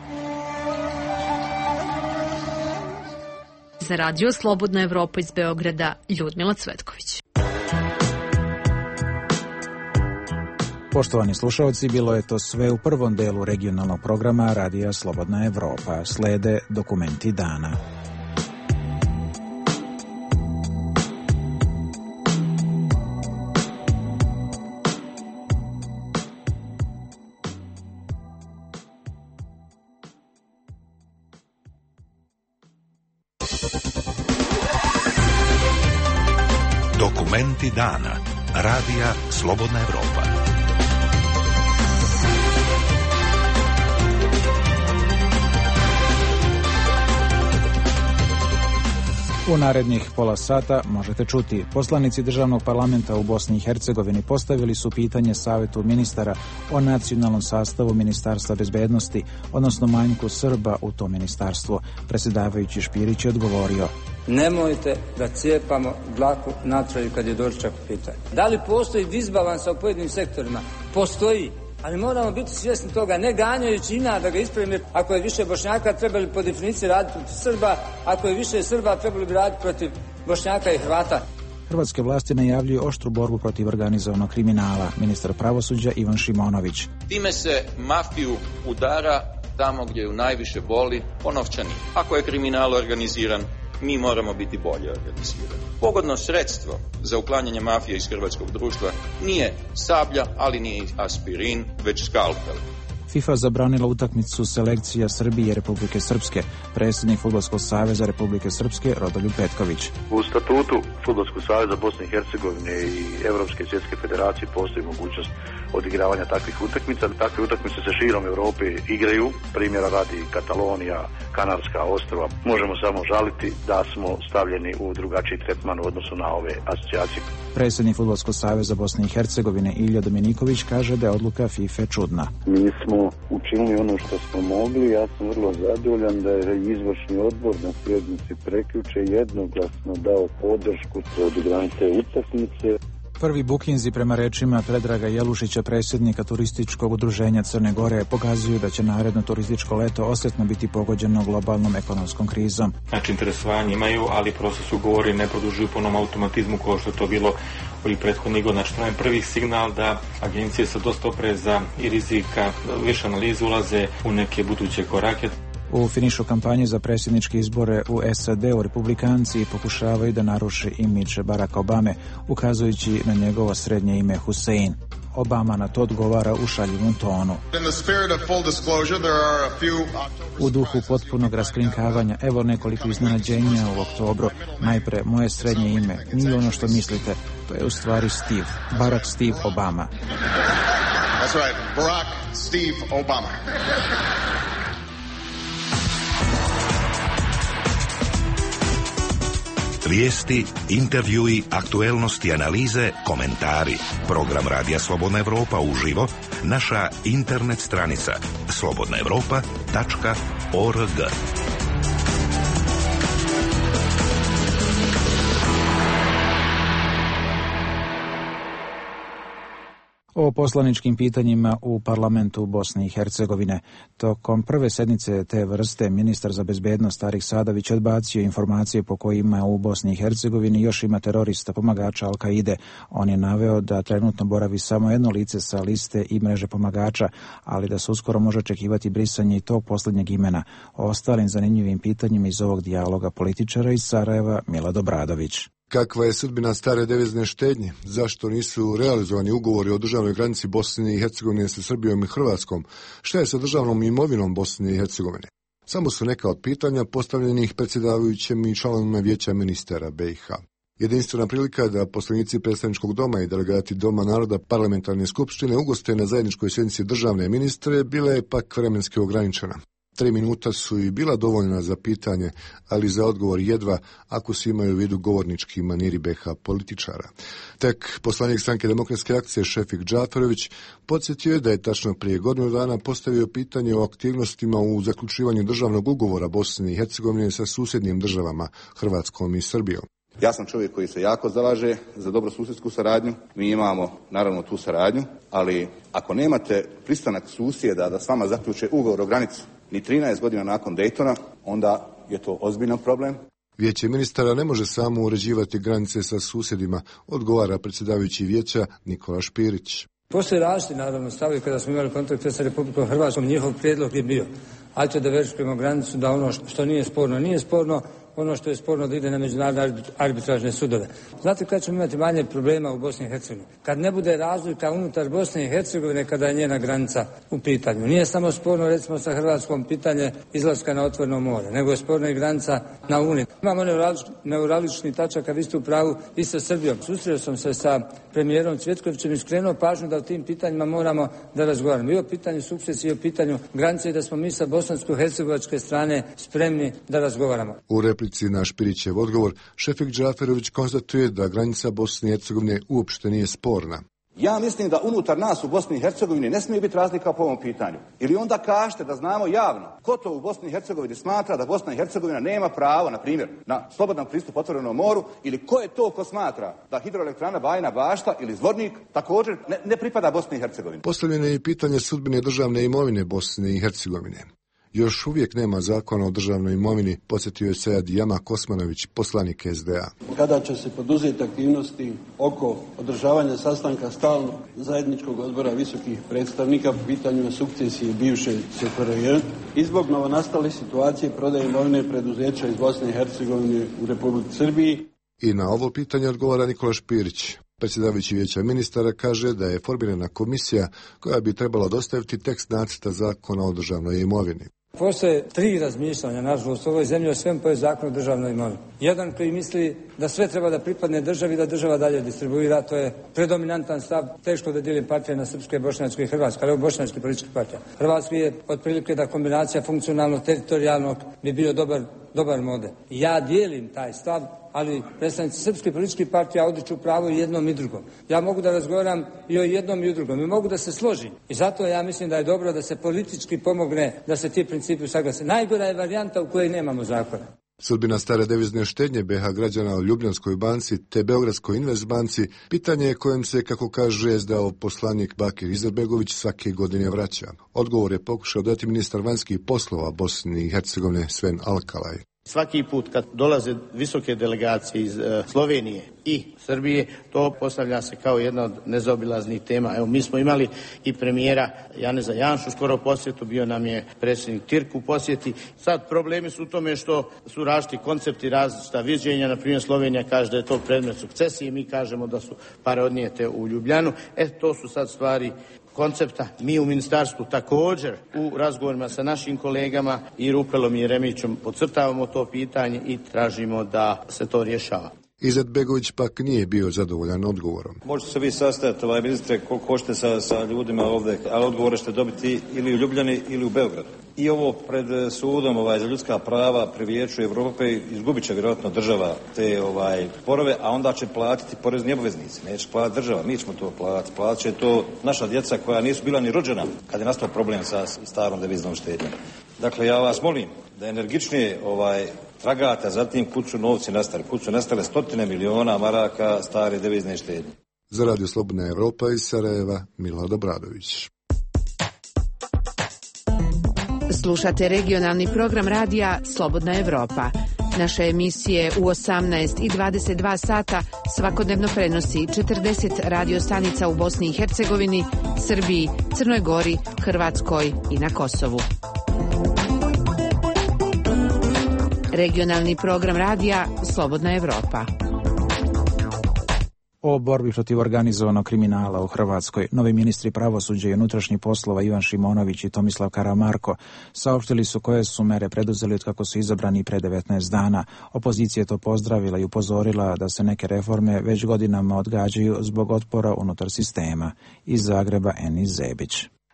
Speaker 2: Za Radio Slobodna Evropa iz Beograda, Ljudmila Cvetković.
Speaker 1: Poštovani slušalci, bilo je to sve u prvom delu regionalnog programa Radija Slobodna Evropa. Slede dokumenti dana.
Speaker 4: Dokumenti dana. Radija Slobodna Evropa.
Speaker 1: U narednih pola sata možete čuti: poslanici državnog parlamenta u Bosni i Hercegovini postavili su pitanje Savetu ministara o nacionalnom sastavu Ministarstva bezbednosti, odnosno manjku Srba u tom ministarstvu. Predsjedavajući Špirić je odgovorio:
Speaker 14: nemojte da cijepamo dlaku na traju kad je doručak u pitanju. Da li postoji disbalansa u pojedinim sektorima? Postoji. Ali moramo biti svjesni toga, ne ganjajući ina da ga ispravimo. Ako je više Bošnjaka, trebali po definiciji raditi protiv Srba, ako je više Srba, trebali bi raditi protiv Bošnjaka i Hrvata.
Speaker 1: Hrvatske vlasti najavljuju oštru borbu protiv organizovanog kriminala. Ministar pravosuđa Ivan Šimonović:
Speaker 19: time se mafiju udara tamo gdje ju najviše boli, po novčani. Ako je kriminal organiziran, mi moramo biti bolje organizirani. Pogodno sredstvo za uklanjanje mafije iz hrvatskog društva nije sablja, ali nije aspirin, već skalpel.
Speaker 1: FIFA zabranila utakmicu selekcija Srbije i Republike Srpske. Predsjednik Fudbalskog saveza Republike Srpske Rodoljub Petković:
Speaker 20: u statutu Fudbalskog saveza Bosne i Hercegovine i Evropske svjetske federacije postoji mogućnost odigravanja takvih utakmica. Takve utakmice se širom Europe igraju, primjera radi Katalonija, Kanarska ostrva. Možemo samo žaliti da smo stavljeni u drugačiji tretman u odnosu na ove asocijacije.
Speaker 1: Predsjednik Fudbalskog saveza Bosne i Hercegovine Ilja Dominiković kaže da je odluka FIFA čudna.
Speaker 21: Mi smo učinili ono što smo mogli. Ja sam vrlo zadovoljan da je izvršni odbor na sjednici prekjuče jednoglasno dao podršku za odigranje te utakmice.
Speaker 1: Prvi bukinzi, prema rečima Predraga Jelušića, predsjednika turističkog udruženja Crne Gore, pokazuju da će naredno turističko leto osjetno biti pogođeno globalnom ekonomskom krizom.
Speaker 24: Znači, interesovanje imaju, ali proces ugovori ne produžuju po onom automatizmu kao što je to bilo ovih prethodnih godina. Znači, to je prvi signal da agencije sa dosta opreza i rizika, više analize ulaze u neke buduće korake.
Speaker 1: U finišu kampanje za predsjedničke izbore u S A D-u republikanci pokušavaju da naruše imidž Baracka Obame, ukazujući na njegovo srednje ime Hussein. Obama na to odgovara u šaljivom tonu. U duhu potpunog raskrinkavanja, evo nekoliko iznenađenja u oktobru. Najpre, moje srednje ime nije ono što mislite, to je u stvari Steve, Barack Steve Obama.
Speaker 27: That's right, Barack Steve Obama.
Speaker 4: Vijesti, intervjui, aktuelnosti, analize, komentari. Program Radija Slobodna Evropa uživo, naša internet stranica slobodna evropa tačka org.
Speaker 1: O poslaničkim pitanjima u parlamentu Bosne i Hercegovine. Tokom prve sednice te vrste ministar za bezbednost Tarik Sadović odbacio informacije po kojima u Bosni i Hercegovini još ima terorista pomagača Al-Kaide. On je naveo da trenutno boravi samo jedno lice sa liste i mreže pomagača, ali da se uskoro može očekivati brisanje i tog posljednjeg imena. O ostalim zanimljivim pitanjima iz ovog dijaloga političara iz Sarajeva Milad Obradović.
Speaker 28: Kakva je sudbina stare devizne štednje? Zašto nisu realizovani ugovori o državnoj granici Bosne i Hercegovine sa Srbijom i Hrvatskom? Šta je sa državnom imovinom Bosne i Hercegovine? Samo su neka od pitanja postavljenih predsjedavajućem i članovima vijeća ministara B i H. Jedinstvena prilika da poslanici predstavničkog doma i delegati Doma naroda parlamentarne skupštine ugoste na zajedničkoj sjednici državne ministre bila je pak vremenski ograničena. Tri minuta su i bila dovoljna za pitanje, ali za odgovor jedva ako se imaju u vidu govornički maniri be ha političara. Tek poslanik Stranke demokratske akcije Šefik Džaferović podsjetio je da je tačno prije godinu dana postavio pitanje o aktivnostima u zaključivanju državnog ugovora Bosne i Hercegovine sa susjednim državama Hrvatskom i Srbijom.
Speaker 6: Ja sam čovjek koji se jako zalaže za dobrosusjedsku saradnju. Mi imamo naravno tu saradnju, ali ako nemate pristanak susjeda da s vama zaključe ugovor o granicu ni trinaest godina nakon Daytona, onda je to ozbiljan problem.
Speaker 28: Vijeće ministara ne može samo uređivati granice sa susjedima, odgovara predsjedavajući vijeća Nikola Špirić.
Speaker 14: Postoje različiti naravno stavovi kada smo imali kontakt sa Republikom Hrvatskom, njihov prijedlog je bio ajde da verifikujemo granicu, da ono što nije sporno nije sporno, ono što je sporno da ide na međunarodne arbitražne sudove. Znate kad ćemo imati manje problema u Bosni i Hercegovini? Kad ne bude razlika unutar Bosne i Hercegovine kada je njena granica u pitanju. Nije samo sporno recimo sa Hrvatskom pitanje izlaska na otvoreno more, nego je sporno i granica na Uni. Imamo neuralgični tačaka, vi ste u pravu i sa Srbijom. Susreo sam se sa premijerom Cvjetkovićem i skrenuo pažnju da o tim pitanjima moramo da razgovaramo. I o pitanju sukcesije, i o pitanju granice i da smo mi sa bosansko-hercegovačke strane spremni da razgovaramo.
Speaker 28: U replici na Špirićev odgovor, Šefik Džaferović konstatuje da granica Bosne i Hercegovine uopšte nije sporna.
Speaker 6: Ja mislim da unutar nas u Bosni i Hercegovini ne smije biti razlika po ovom pitanju. Ili onda kažete da znamo javno ko to u Bosni i Hercegovini smatra da Bosna i Hercegovina nema pravo, na primjer, na slobodan pristup otvorenom moru, ili ko je to ko smatra da hidroelektrana Bajina Bašta ili Zvornik također ne, ne pripada Bosni i Hercegovini.
Speaker 28: Postavljeno je i pitanje sudbine državne imovine Bosne i Hercegovine. Još uvijek nema zakona o državnoj imovini, podsjetio je Sead Jama Kosmanović, poslanik es de a.
Speaker 7: Kada će se poduzeti aktivnosti oko održavanja sastanka stalnog zajedničkog odbora visokih predstavnika po pitanju sukcesije bivše es fe er je i zbog novonastale situacije prodaje imovine preduzeća iz Bosne i Hercegovine u Republici Srbiji.
Speaker 28: I na ovo pitanje odgovara Nikola Špirić. Predsjedavajući vijeća ministara kaže da je formirana komisija koja bi trebala dostaviti tekst nacrta zakona o državnoj imovini.
Speaker 14: Postoje tri razmišljanja, nažalost, u ovoj zemlji o svem po je zakon o državnoj imovini. Jedan koji misli da sve treba da pripadne državi, da država dalje distribuira, to je predominantan stav, teško da dijelim partije na srpske, bošnjačke i hrvatske, ali ovo bošnjačke političke partije. Hrvatski je otprilike da kombinacija funkcionalno-teritorijalnog bi bio dobar, dobar model. Ja dijelim taj stav, ali predstavnici srpske političke partije odriču pravo i jednom i drugom. Ja mogu da razgovaram i o jednom i o drugom i mogu da se složim. I zato ja mislim da je dobro da se politički pomogne da se ti principi usaglase. Najgora je varijanta u kojoj nemamo zakona.
Speaker 28: Sudbina stare devizne štednje be ha građana u Ljubljanskoj banci te Beogradskoj Investbanci pitanje je kojem se, kako kaže es de a poslanik Bakir Izetbegović, svake godine vraća. Odgovor je pokušao dati ministar vanjskih poslova Bosne i Hercegovine Sven Alkalaj.
Speaker 8: Svaki put kad dolaze visoke delegacije iz e, Slovenije i Srbije, to postavlja se kao jedna od nezaobilaznih tema. Evo, mi smo imali i premijera Janeza Janšu skoro u posjetu, bio nam je predsjednik Tirk u posjeti. Sad problemi su u tome što su različiti koncepti, različita viđenja. Na primjer, Slovenija kaže da je to predmet sukcesije, mi kažemo da su pare odnijete u Ljubljanu. E, to su sad stvari koncepta. Mi u ministarstvu također u razgovorima sa našim kolegama i Rupelom i Jeremićem podcrtavamo to pitanje i tražimo da se to rješava.
Speaker 28: Izetbegović pak nije bio zadovoljan odgovorom.
Speaker 9: Možete se vi sastaviti, ovaj ministre, koliko hoćete sa, sa ljudima ovdje, ali odgovore ćete dobiti ili u Ljubljani ili u Beogradu. I ovo pred sudom ovaj, za ljudska prava pri Vijeću Europe izgubit će vjerojatno država te ovaj, porove, a onda će platiti porezni obveznici. Neće platiti država, mi ćemo to platiti. Platit će to naša djeca koja nisu bila ni rođena kad je nastao problem sa starom deviznom štednjom. Dakle, ja vas molim da energičnije ovaj, tragate za tim kud su novci nastali. Kud su nastale stotine miliona maraka stare devizne štednje.
Speaker 28: Za Radio Slobodna Evropa iz Sarajeva, Milad Obradović.
Speaker 10: Slušate regionalni program radija Slobodna Evropa. Naše emisije u osamnaest i dvadeset dva sata svakodnevno prenosi četrdeset radio stanica u Bosni i Hercegovini, Srbiji, Crnoj Gori, Hrvatskoj i na Kosovu. Regionalni program radija Slobodna Evropa.
Speaker 1: O borbi protiv organizovanog kriminala u Hrvatskoj novi ministri pravosuđa i unutrašnjih poslova Ivan Šimonović i Tomislav Karamarko saopštili su koje su mere preduzeli od kako su izabrani pre devetnaest dana. Opozicija je to pozdravila i upozorila da se neke reforme već godinama odgađaju zbog otpora unutar sistema. Iz Zagreba Enis Zebić.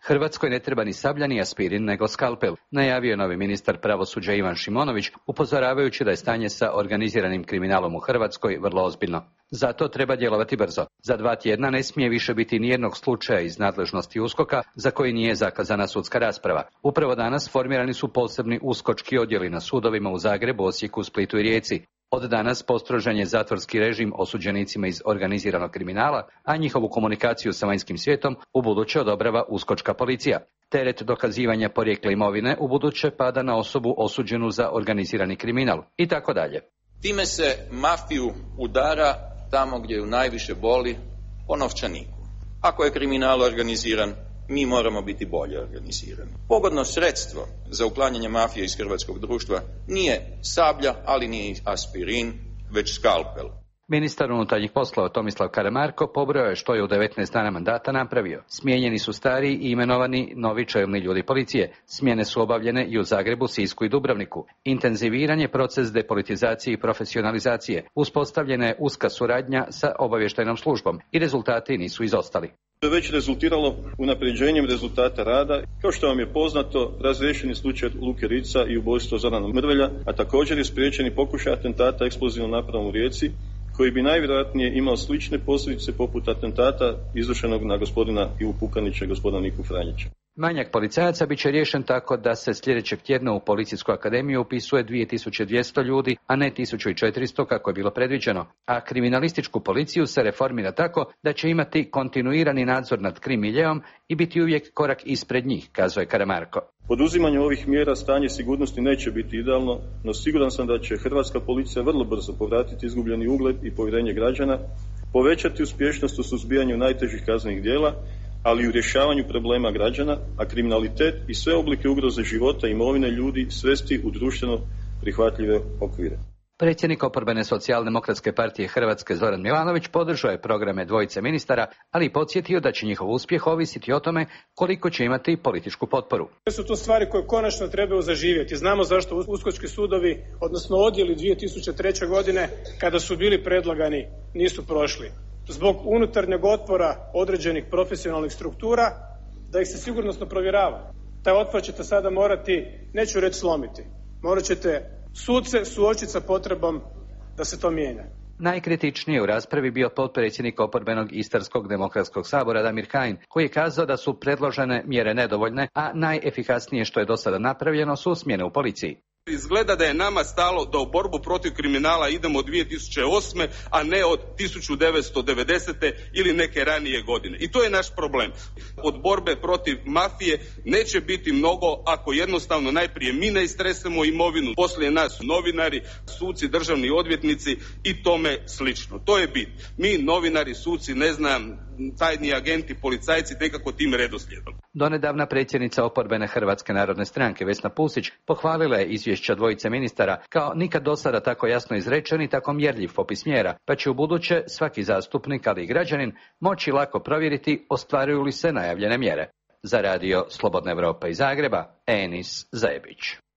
Speaker 11: Hrvatskoj ne treba ni sablja ni aspirin, nego skalpel, najavio je novi ministar pravosuđa Ivan Šimonović, upozoravajući da je stanje sa organiziranim kriminalom u Hrvatskoj vrlo ozbiljno. Zato treba djelovati brzo. Za dva tjedna ne smije više biti nijednog slučaja iz nadležnosti uskoka za koji nije zakazana sudska rasprava. Upravo danas formirani su posebni uskočki odjeli na sudovima u Zagrebu, Osijeku, Splitu i Rijeci. Od danas postrožen je zatvorski režim osuđenicima iz organiziranog kriminala, a njihovu komunikaciju sa vanjskim svijetom ubuduće odobrava uskočka policija. Teret dokazivanja porijekla imovine ubuduće pada na osobu osuđenu za organizirani kriminal i tako dalje.
Speaker 19: Time se mafiju udara tamo gdje ju najviše boli, po novčaniku. Ako je kriminal organiziran, mi moramo biti bolje organizirani. Pogodno sredstvo za uklanjanje mafije iz hrvatskog društva nije sablja, ali nije aspirin, već skalpel.
Speaker 11: Ministar unutarnjih poslova Tomislav Karamarko pobrojao je što je u devetnaest dana mandata napravio. Smijenjeni su stari i imenovani novi čelni ljudi policije. Smjene su obavljene i u Zagrebu, Sisku i Dubrovniku. Intenziviran je proces depolitizacije i profesionalizacije. Uspostavljena je uska suradnja sa obavještajnom službom i rezultati nisu izostali.
Speaker 12: To je već rezultiralo unapređenjem rezultata rada. Kao što vam je poznato, razriješen je slučaj Luke Ritza i ubojstvo Zorana Mrvelja, a također je spriječen i pokušaj atentata eksplozivnom napravom u Rijeci, koji bi najvjerojatnije imao slične posljedice poput atentata izvršenog na gospodina Ivu Pukanića i gospodina Niku Franjića.
Speaker 11: Manjak policajaca bit će riješen tako da se sljedećeg tjedna u Policijsku akademiju upisuje dvije tisuće dvjesto ljudi, a ne tisuću četiristo kako je bilo predviđeno. A kriminalističku policiju se reformira tako da će imati kontinuirani nadzor nad krim miljeom i biti uvijek korak ispred njih, kazuje Karamarko.
Speaker 12: Poduzimanje ovih mjera stanje sigurnosti neće biti idealno, no siguran sam da će hrvatska policija vrlo brzo povratiti izgubljeni ugled i povjerenje građana, povećati uspješnost u suzbijanju najtežih kaznenih djela, ali i u rješavanju problema građana, a kriminalitet i sve oblike ugroze života i imovine ljudi svesti u društveno prihvatljive okvire.
Speaker 11: Predsjednik oporbene socijaldemokratske partije Hrvatske Zoran Milanović podržao je programe dvojice ministara, ali i podsjetio da će njihov uspjeh ovisiti o tome koliko će imati političku potporu.
Speaker 13: To su to stvari koje konačno trebaju zaživjeti. Znamo zašto uskočki sudovi, odnosno odjeli dvije tisuće treće. godine, kada su bili predlagani, nisu prošli. Zbog unutarnjeg otpora određenih profesionalnih struktura, da ih se sigurnosno provjerava. Taj otpor ćete sada morati, neću reći slomiti, morat ćete suce suočiti sa potrebom da se to mijenja.
Speaker 11: Najkritičniji u raspravi bio potpredsjednik oporbenog Istarskog demokratskog sabora Damir Kajin, koji je kazao da su predložene mjere nedovoljne, a najefikasnije što je do sada napravljeno su smjene u policiji.
Speaker 15: Izgleda da je nama stalo da u borbu protiv kriminala idemo od dvije tisuće osme. a ne od tisuću devetsto devedesete. ili neke ranije godine. I to je naš problem. Od borbe protiv mafije neće biti mnogo ako jednostavno najprije mi ne istresemo imovinu, poslije nas novinari, suci, državni odvjetnici i tome slično. To je bit. Mi novinari, suci, ne znam, tajni agenti, policajci, nekako tim redoslijedom.
Speaker 11: Donedavna predsjednica oporbene Hrvatske narodne stranke Vesna Pusić pohvalila je izvješća dvojice ministara kao nikad do sada tako jasno izrečen i tako mjerljiv popis mjera, pa će u buduće svaki zastupnik, ali i građanin, moći lako provjeriti ostvaruju li se najavljene mjere. Za radio Slobodna Evropa iz Zagreba, Enis Zajebić.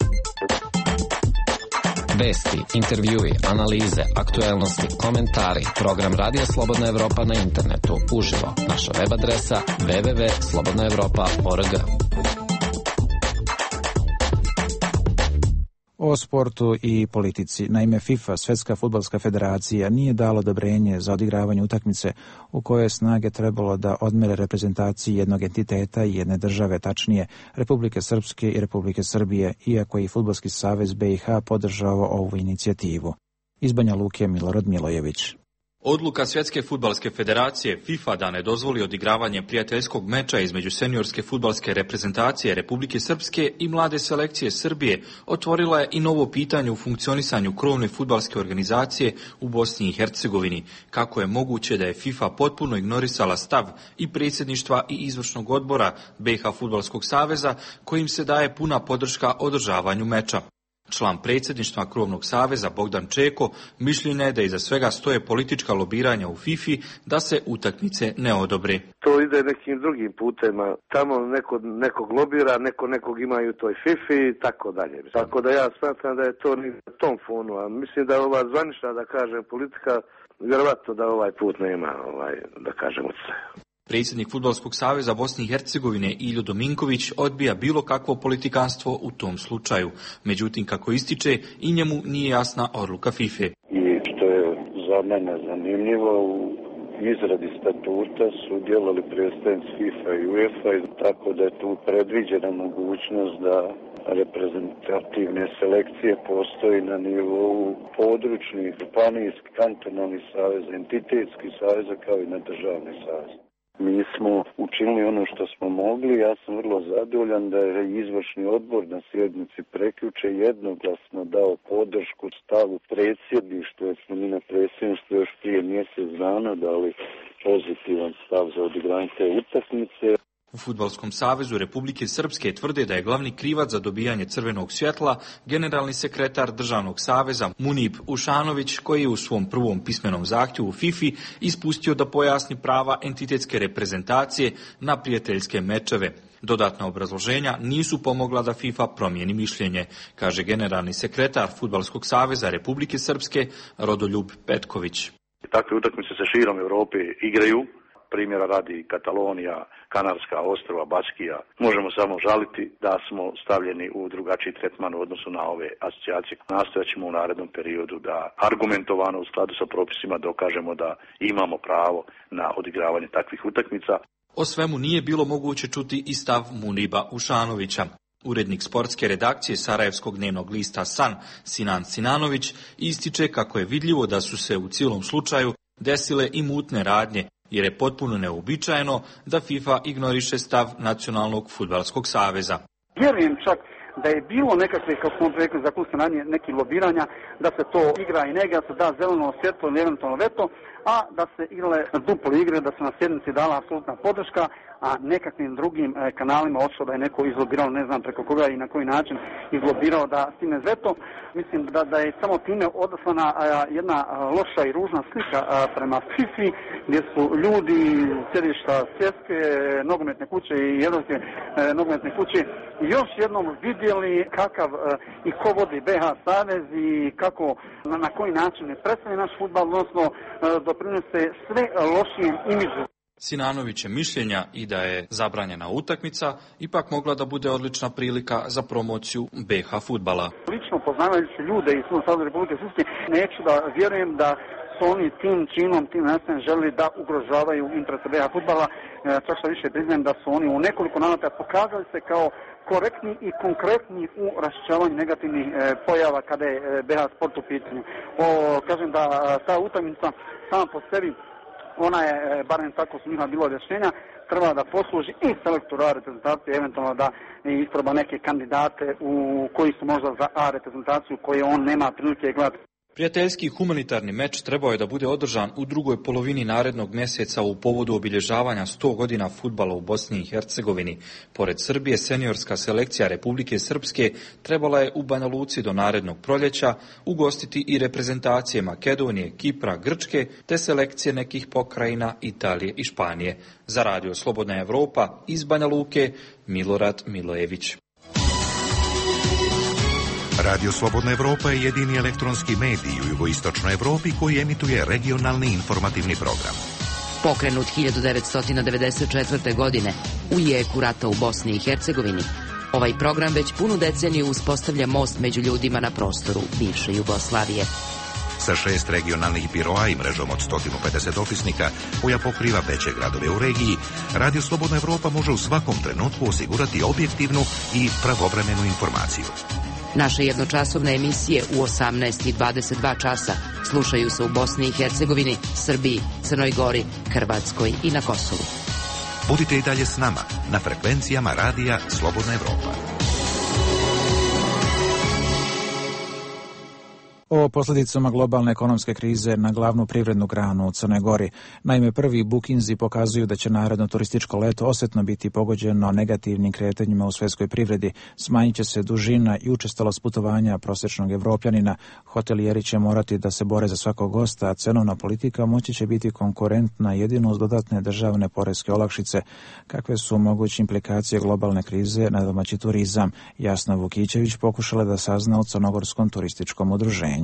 Speaker 22: Vesti, intervjui, analize, aktuelnosti, komentari. Program Radija Slobodna Evropa na internetu, uživo. Naša web adresa w w w tačka slobodna evropa tačka org.
Speaker 1: O sportu i politici. Naime, FIFA, Svjetska fudbalska federacija, nije dala odobrenje za odigravanje utakmice u kojoj je snage trebalo da odmere reprezentaciji jednog entiteta i jedne države, tačnije Republike Srpske i Republike Srbije, iako je i Fudbalski savez B i H podržao ovu inicijativu. Iz Banja Luke, Milorad Milojević.
Speaker 23: Odluka Svjetske fudbalske federacije FIFA da ne dozvoli odigravanje prijateljskog meča između seniorske fudbalske reprezentacije Republike Srpske i mlade selekcije Srbije otvorila je i novo pitanje u funkcionisanju krovne fudbalske organizacije u Bosni i Hercegovini. Kako je moguće da je FIFA potpuno ignorisala stav i predsjedništva i izvršnog odbora B i H Fudbalskog saveza kojim se daje puna podrška održavanju meča. Član predsjedništva Krovnog saveza Bogdan Čeko mišljenja je da iza svega stoje politička lobiranja u FIFA da se utakmice ne odobre.
Speaker 25: To ide nekim drugim putima. Tamo neko nekog lobira, neko nekog imaju u toj FIFA i tako dalje. Tako da ja smatram da je to ni na tom fonu, a mislim da ova zvanična, da kažem, politika vjerovatno da ovaj put nema, ovaj, da kažem, utjecaja.
Speaker 23: Predsjednik Fudbalskog saveza Bosne i Hercegovine Iljo Dominković odbija bilo kakvo politikanstvo u tom slučaju. Međutim, kako ističe, i njemu nije jasna odluka FIFA.
Speaker 21: I što je za mene zanimljivo, u izradi statuta su djelovali predstavnici FIFA i UEFA, tako da je tu predviđena mogućnost da reprezentativne selekcije postoji na nivou područnih, županijskih, kantonalnih saveza, entitetskih saveza kao i na državni savez. Mi smo učinili ono što smo mogli. Ja sam vrlo zadovoljan da je izvršni odbor na sjednici prekjuče jednoglasno dao podršku stavu predsjedništva, jer smo mi na predsjedništvu još prije mjesec dana dali pozitivan stav za odigranje te utakmice.
Speaker 23: U Fudbalskom savezu Republike Srpske tvrde da je glavni krivac za dobijanje crvenog svjetla generalni sekretar Državnog saveza Munib Ušanović, koji je u svom prvom pismenom zahtjevu FIFA ispustio da pojasni prava entitetske reprezentacije na prijateljske mečeve. Dodatna obrazloženja nisu pomogla da FIFA promijeni mišljenje, kaže generalni sekretar Fudbalskog saveza Republike Srpske Rodoljub Petković.
Speaker 2: Takve utakmice se širom Europe igraju. Primjera radi Katalonija, Kanarska ostrva, Baskija. Možemo samo žaliti da smo stavljeni u drugačiji tretman u odnosu na ove asocijacije. Nastojat ćemo u narednom periodu da argumentovano u skladu sa propisima dokažemo da imamo pravo na odigravanje takvih utakmica.
Speaker 23: O svemu nije bilo moguće čuti i stav Muniba Ušanovića. Urednik sportske redakcije Sarajevskog dnevnog lista San, Sinan Sinanović, ističe kako je vidljivo da su se u cijelom slučaju desile i mutne radnje, jer je potpuno neuobičajeno da FIFA ignoriše stav Nacionalnog fudbalskog saveza.
Speaker 3: Vjerujem čak da je bilo nekakve, kako smo rekli, zakonske radnje, nekih lobiranja, da se to igra i nega, da se da zeleno svjetlo ili eventualno veto, a da se igrale duple igre, da se na sjednici dala apsolutna podrška, a nekakvim drugim e, kanalima otišlo da je neko izlobirao, ne znam preko koga i na koji način izlobirao da stigne veto. Mislim da, da je samo time odaslana a, jedna a, loša i ružna slika a, prema FIFA, gdje su ljudi sjedišta svjetske nogometne kuće i evropske e, nogometne kuće još jednom vidjeli kakav e, i ko vodi B H savez i kako, na, na koji način ne predstavlja naš fudbal, odnosno e, doprinose sve lošijem imidžu.
Speaker 23: Sinanović je mišljenja i da je zabranjena utakmica ipak mogla da bude odlična prilika za promociju B H fudbala.
Speaker 3: Lično poznavajući ljude iz Fudbalskog saveza Republike Srpske, neću da vjerujem da su oni tim činom, tim nastavljanjem želili da ugrožavaju interese B H fudbala. Čak što više priznajem da su oni u nekoliko navrata pokazali se kao korektni i konkretni u raščišćavanju negativnih e, pojava kada je e, B H sport u pitanju. O, kažem da ta utakmica sama po sebi, ona je, barem tako su njima bilo rješenja, treba da posluži i selektora reprezentacije, eventualno da isproba neke kandidate u koji su možda za A reprezentaciju koje on nema prilike gledati.
Speaker 23: Prijateljski humanitarni meč trebao je da bude održan u drugoj polovini narednog mjeseca u povodu obilježavanja sto godina fudbala u Bosni i Hercegovini. Pored Srbije, seniorska selekcija Republike Srpske trebala je u Banja Luci do narednog proljeća ugostiti i reprezentacije Makedonije, Kipra, Grčke, te selekcije nekih pokrajina Italije i Španije. Za Radio Slobodna Evropa iz Banja Luke, Milorad Milojević.
Speaker 4: Radio Slobodna Evropa je jedini elektronski medij u jugoistočnoj Evropi koji emituje regionalni informativni program.
Speaker 10: Pokrenut hiljadu devetsto devedeset četvrte. godine u jeku rata u Bosni i Hercegovini, ovaj program već punu deceniju uspostavlja most među ljudima na prostoru bivše Jugoslavije.
Speaker 4: Sa šest regionalnih biroa i mrežom od sto pedeset opisnika koja pokriva veće gradove u regiji, Radio Slobodna Evropa može u svakom trenutku osigurati objektivnu i pravovremenu informaciju.
Speaker 10: Naše jednočasovne emisije u osamnaest i dvadeset dva časa slušaju se u Bosni i Hercegovini, Srbiji, Crnoj Gori, Hrvatskoj i na Kosovu.
Speaker 4: Budite i dalje s nama na frekvencijama Radija Slobodna Evropa.
Speaker 1: O posljedicama globalne ekonomske krize na glavnu privrednu granu u Crnoj Gori. Naime, prvi bukinzi pokazuju da će naredno turističko leto osjetno biti pogođeno negativnim kretanjima u svjetskoj privredi. Smanjit će se dužina i učestalost putovanja prosječnog Evropljanina. Hotelijeri će morati da se bore za svakog gosta, a cenovna politika moći će biti konkurentna jedino uz dodatne državne poreske olakšice. Kakve su moguće implikacije globalne krize na domaći turizam? Jasna Vukićević pokušala da sazna u Crnogorskom turističkom udruženju.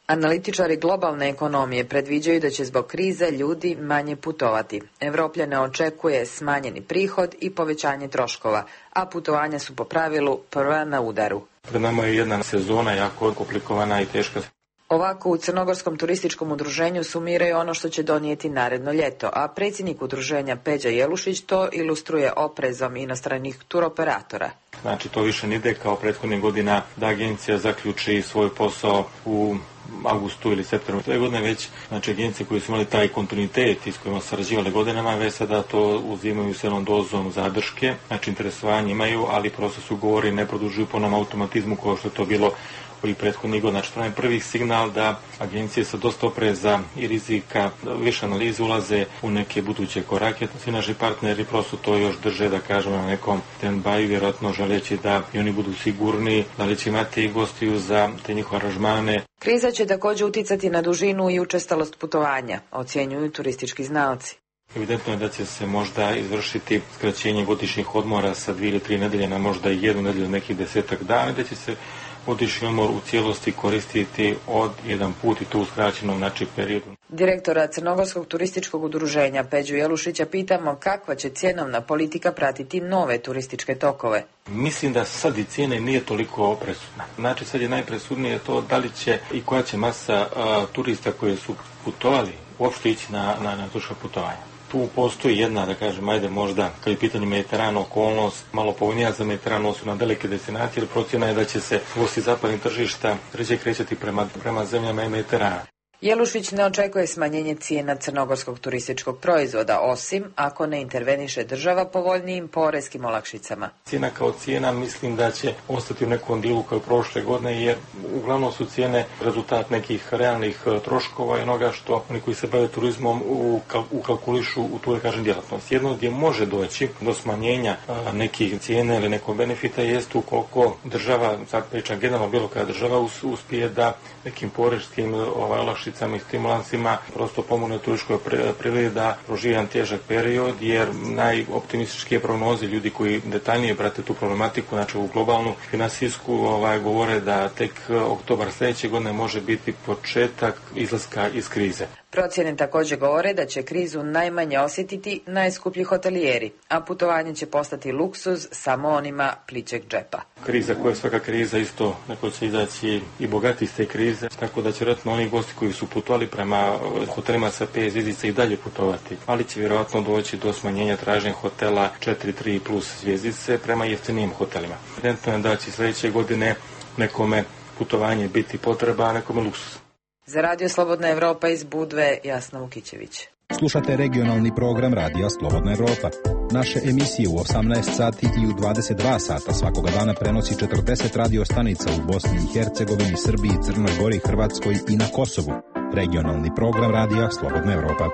Speaker 5: Analitičari globalne ekonomije predviđaju da će zbog krize ljudi manje putovati. Evropljane očekuje smanjeni prihod i povećanje troškova, a putovanja su po pravilu prva na udaru.
Speaker 16: Pred nama je jedna sezona jako komplikovana i teška.
Speaker 5: Ovako u Crnogorskom turističkom udruženju sumiraju ono što će donijeti naredno ljeto, a predsjednik udruženja Peđa Jelušić to ilustruje oprezom inostranih turoperatora.
Speaker 16: Znači to više ne ide kao prethodnih godina da agencija zaključi svoj posao u avgustu ili septembru. Te godine već, znači agencije koje su imali taj kontinuitet i s kojima su sarađivali godinama, već sada to uzimaju s jednom dozom zadrške, znači interesovanje imaju, ali prosto su ugovori ne produžuju po onom automatizmu kao što je to bilo ovih prethodnih godina. Znači to je prvi signal da agencije sa dosta opreza i rizika, više analize ulaze u neke buduće korake. Svi naši partneri prosto to još drže, da kažemo, na nekom stand-by, vjerojatno želeći da i oni budu sigurni, da li će imati i gostiju za te njihove aranžmane.
Speaker 5: Kriza će također uticati na dužinu i učestalost putovanja, ocjenjuju turistički znalci.
Speaker 16: Evidentno je da će se možda izvršiti skraćenje godišnjih odmora sa dvije ili tri nedelje na možda i jednu nedelju, nekih desetak dana, da će se godišnji odmor u cijelosti koristiti od jedan put i to u skraćenom znači periodu.
Speaker 5: Direktora Crnogorskog turističkog udruženja Peđu Jelušića pitamo kakva će cjenovna politika pratiti nove turističke tokove.
Speaker 16: Mislim da sad i cijene nije toliko presudna. Znači sad je najpresudnije to da li će i koja će masa a, turista koji su putovali uopšte ići na, na, na turistička putovanja. Tu postoji jedna, da kažem, ajde možda, kad je pitanje Mediteran, okolnost, malo povoljnija za Mediteran, osu na daleke destinacije, jer procjena je da će se gosti zapadnih tržišta ređe krećati prema, prema zemljama i Mediterana.
Speaker 5: Jelušić ne očekuje smanjenje cijena crnogorskog turističkog proizvoda, osim ako ne interveniše država povoljnijim poreskim olakšicama.
Speaker 16: Cijena kao cijena mislim da će ostati u nekom dilu kao prošle godine, jer uglavnom su cijene rezultat nekih realnih troškova i onoga što oni koji se bave turizmom ukalkulišu u tu, da kažem, djelatnost. Jedno gdje može doći do smanjenja nekih cijene ili nekog benefita jeste ukoliko država, sad pričam generalno, bilo kada država uspije da nekim poreskim ovaj, olakšicama i stimulansima prosto pomogne turističkoj privredi da proživi jedan težak period, jer najoptimističkije prognoze ljudi koji detaljnije prate tu problematiku, znači u globalnu finansijsku, ovaj, govore da tek oktobar sljedeće godine može biti početak izlaska iz krize.
Speaker 5: Procjene također govore da će krizu najmanje osjetiti najskuplji hotelijeri, a putovanje će postati luksuz samo onima plićeg džepa.
Speaker 16: Kriza koja je svaka kriza, isto neko će izaći i bogati iz te krize, tako da će vjerojatno oni gosti koji su putovali prema hotelima sa pet zvjezdica i dalje putovati, ali će vjerojatno doći do smanjenja traženja hotela četiri, tri plus zvjezdice prema jeftinijim hotelima. Evidentno je da će sljedeće godine nekome putovanje biti potreba, a nekome luksuz.
Speaker 5: Za Radio Slobodna Evropa iz Budve, Jasna Vukićević.
Speaker 17: Slušate regionalni program Radija Slobodna Evropa. Naše emisije u osamnaest sati i u dvadeset dva sata svakoga dana prenosi četrdeset radio stanica u Bosni i Hercegovini, Srbiji, Crnoj Gori, Hrvatskoj i na Kosovu. Regionalni program Radija Slobodna Evropa.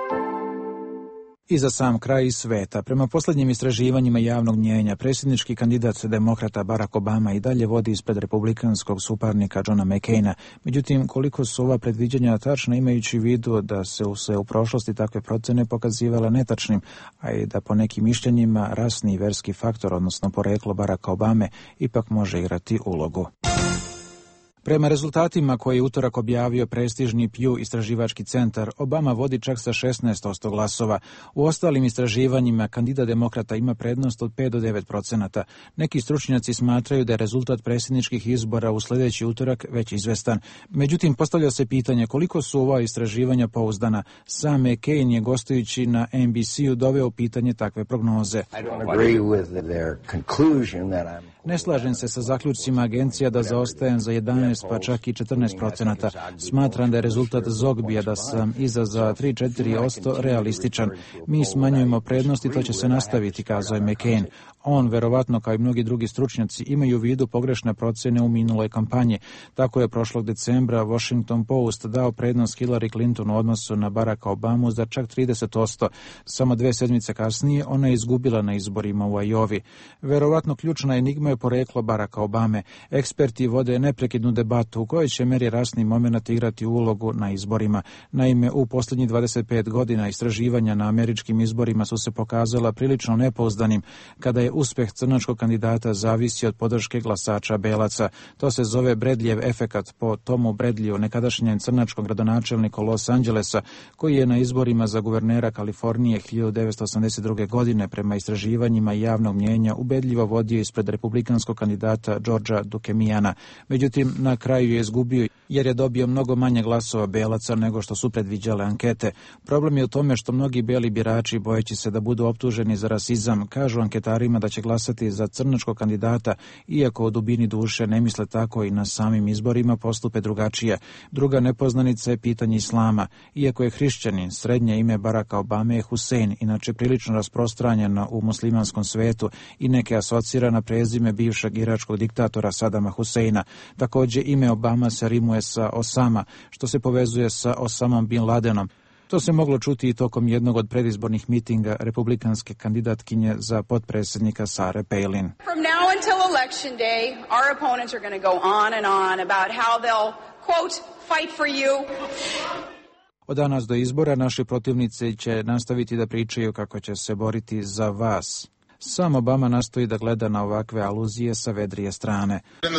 Speaker 1: I za sam kraj sveta, prema posljednjim istraživanjima javnog mnijenja, predsjednički kandidat demokrata Barack Obama i dalje vodi ispred republikanskog suparnika Johna McCaina. Međutim, koliko su ova predviđanja tačna, imajući u vidu da se u, se u prošlosti takve procjene pokazivale netačnim, a i da po nekim mišljenjima rasni i verski faktor, odnosno poreklo Baracka Obame, ipak može igrati ulogu. Prema rezultatima koje je utorak objavio prestižni Pew istraživački centar, Obama vodi čak sa šesnaest posto glasova. U ostalim istraživanjima kandidat demokrata ima prednost od pet do devet procenata. Neki stručnjaci smatraju da je rezultat predsjedničkih izbora u sljedeći utorak već izvestan. Međutim, postavlja se pitanje koliko su ova istraživanja pouzdana. Sam McCain je gostujući na N B C-u doveo pitanje takve prognoze. Ne slažem se sa zaključcima agencija da zaostajem za jedanaest pa čak i četrnaest procenata. Smatram da je rezultat Zogbija da sam iza za tri do četiri posto realističan. Mi smanjujemo prednost i to će se nastaviti, kazao je McCain. On, verovatno kao i mnogi drugi stručnjaci, imaju u vidu pogrešne procjene u minuloj kampanji. Tako je prošlog decembra Washington Post dao prednost Hillary Clinton u odnosu na Baracka Obamu za čak trideset posto. Samo dve sedmice kasnije ona je izgubila na izborima u Iowi. Verovatno ključna enigma je poreklo Baracka Obame. Eksperti vode neprekidnu debatu debatu u kojoj će meri rasni moment igrati ulogu na izborima. Naime, u posljednjih dvadeset pet godina istraživanja na američkim izborima su se pokazala prilično nepouzdanim kada je uspeh crnačkog kandidata zavisi od podrške glasača belaca. To se zove Bradleyjev efekat po Tomu Bradleyu, nekadašnjem crnačkom gradonačelniku Los Angelesa, koji je na izborima za guvernera Kalifornije hiljadu devetsto osamdeset druge. godine prema istraživanjima javnog mnjenja ubedljivo vodio ispred republikanskog kandidata Georgea Dukemijana. Međutim, na kraju je izgubio jer je dobio mnogo manje glasova belaca nego što su predviđale ankete. Problem je u tome što mnogi beli birači, bojeći se da budu optuženi za rasizam, kažu anketarima da će glasati za crnačkog kandidata, iako u dubini duše ne misle tako i na samim izborima postupe drugačije. Druga nepoznanica je pitanje islama. Iako je hrišćanin, srednje ime Baracka Obame je Husein, inače prilično rasprostranjeno u muslimanskom svetu i neke asocira na prezime bivšeg iračkog diktatora Sadama Huseina. Također ime Obama se rimuje sa Osama, što se povezuje sa Osamom bin Ladenom. To se moglo čuti i tokom jednog od predizbornih mitinga republikanske kandidatkinje za potpredsjednika Sare Palin.
Speaker 6: From now until election day, our opponents are going to go on and on about how they'll, quote, fight for you.
Speaker 1: Od danas do izbora naši protivnici će nastaviti da pričaju kako će se boriti za vas. Sam Obama nastoji da gleda na ovakve aluzije sa vedrije strane.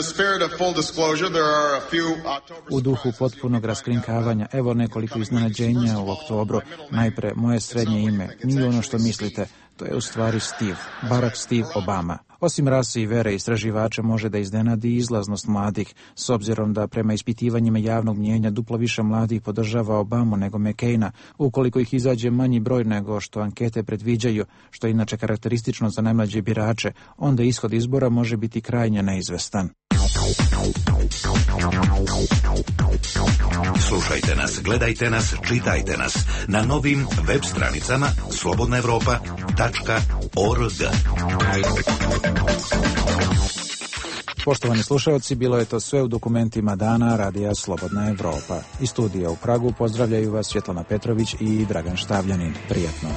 Speaker 1: U duhu potpunog raskrinkavanja, evo nekoliko iznenađenja u oktobru. Najpre, moje srednje ime nije ono što mislite, to je u stvari Steve, Barack Steve Obama. Osim rase i vere, istraživača može da iznenadi izlaznost mladih, s obzirom da prema ispitivanjima javnog mnjenja duplo više mladih podržava Obamu nego McCaina, ukoliko ih izađe manji broj nego što ankete predviđaju, što je inače karakteristično za najmlađe birače, onda ishod izbora može biti krajnje neizvestan.
Speaker 4: Slušajte nas, gledajte nas, čitajte nas na novim web stranicama slobodna evropa tačka org.
Speaker 1: Poštovani slušalci, bilo je to sve u dokumentima dana Radija Slobodna Evropa. Iz studija u Pragu pozdravljaju vas Svjetlana Petrović i Dragan Štavljanin. Prijetno.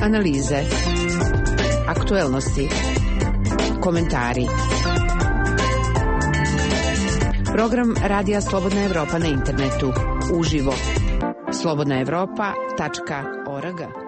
Speaker 10: analize, aktuelnosti, komentari. Program Radija Slobodna Evropa na internetu, uživo, slobodna evropa tačka org.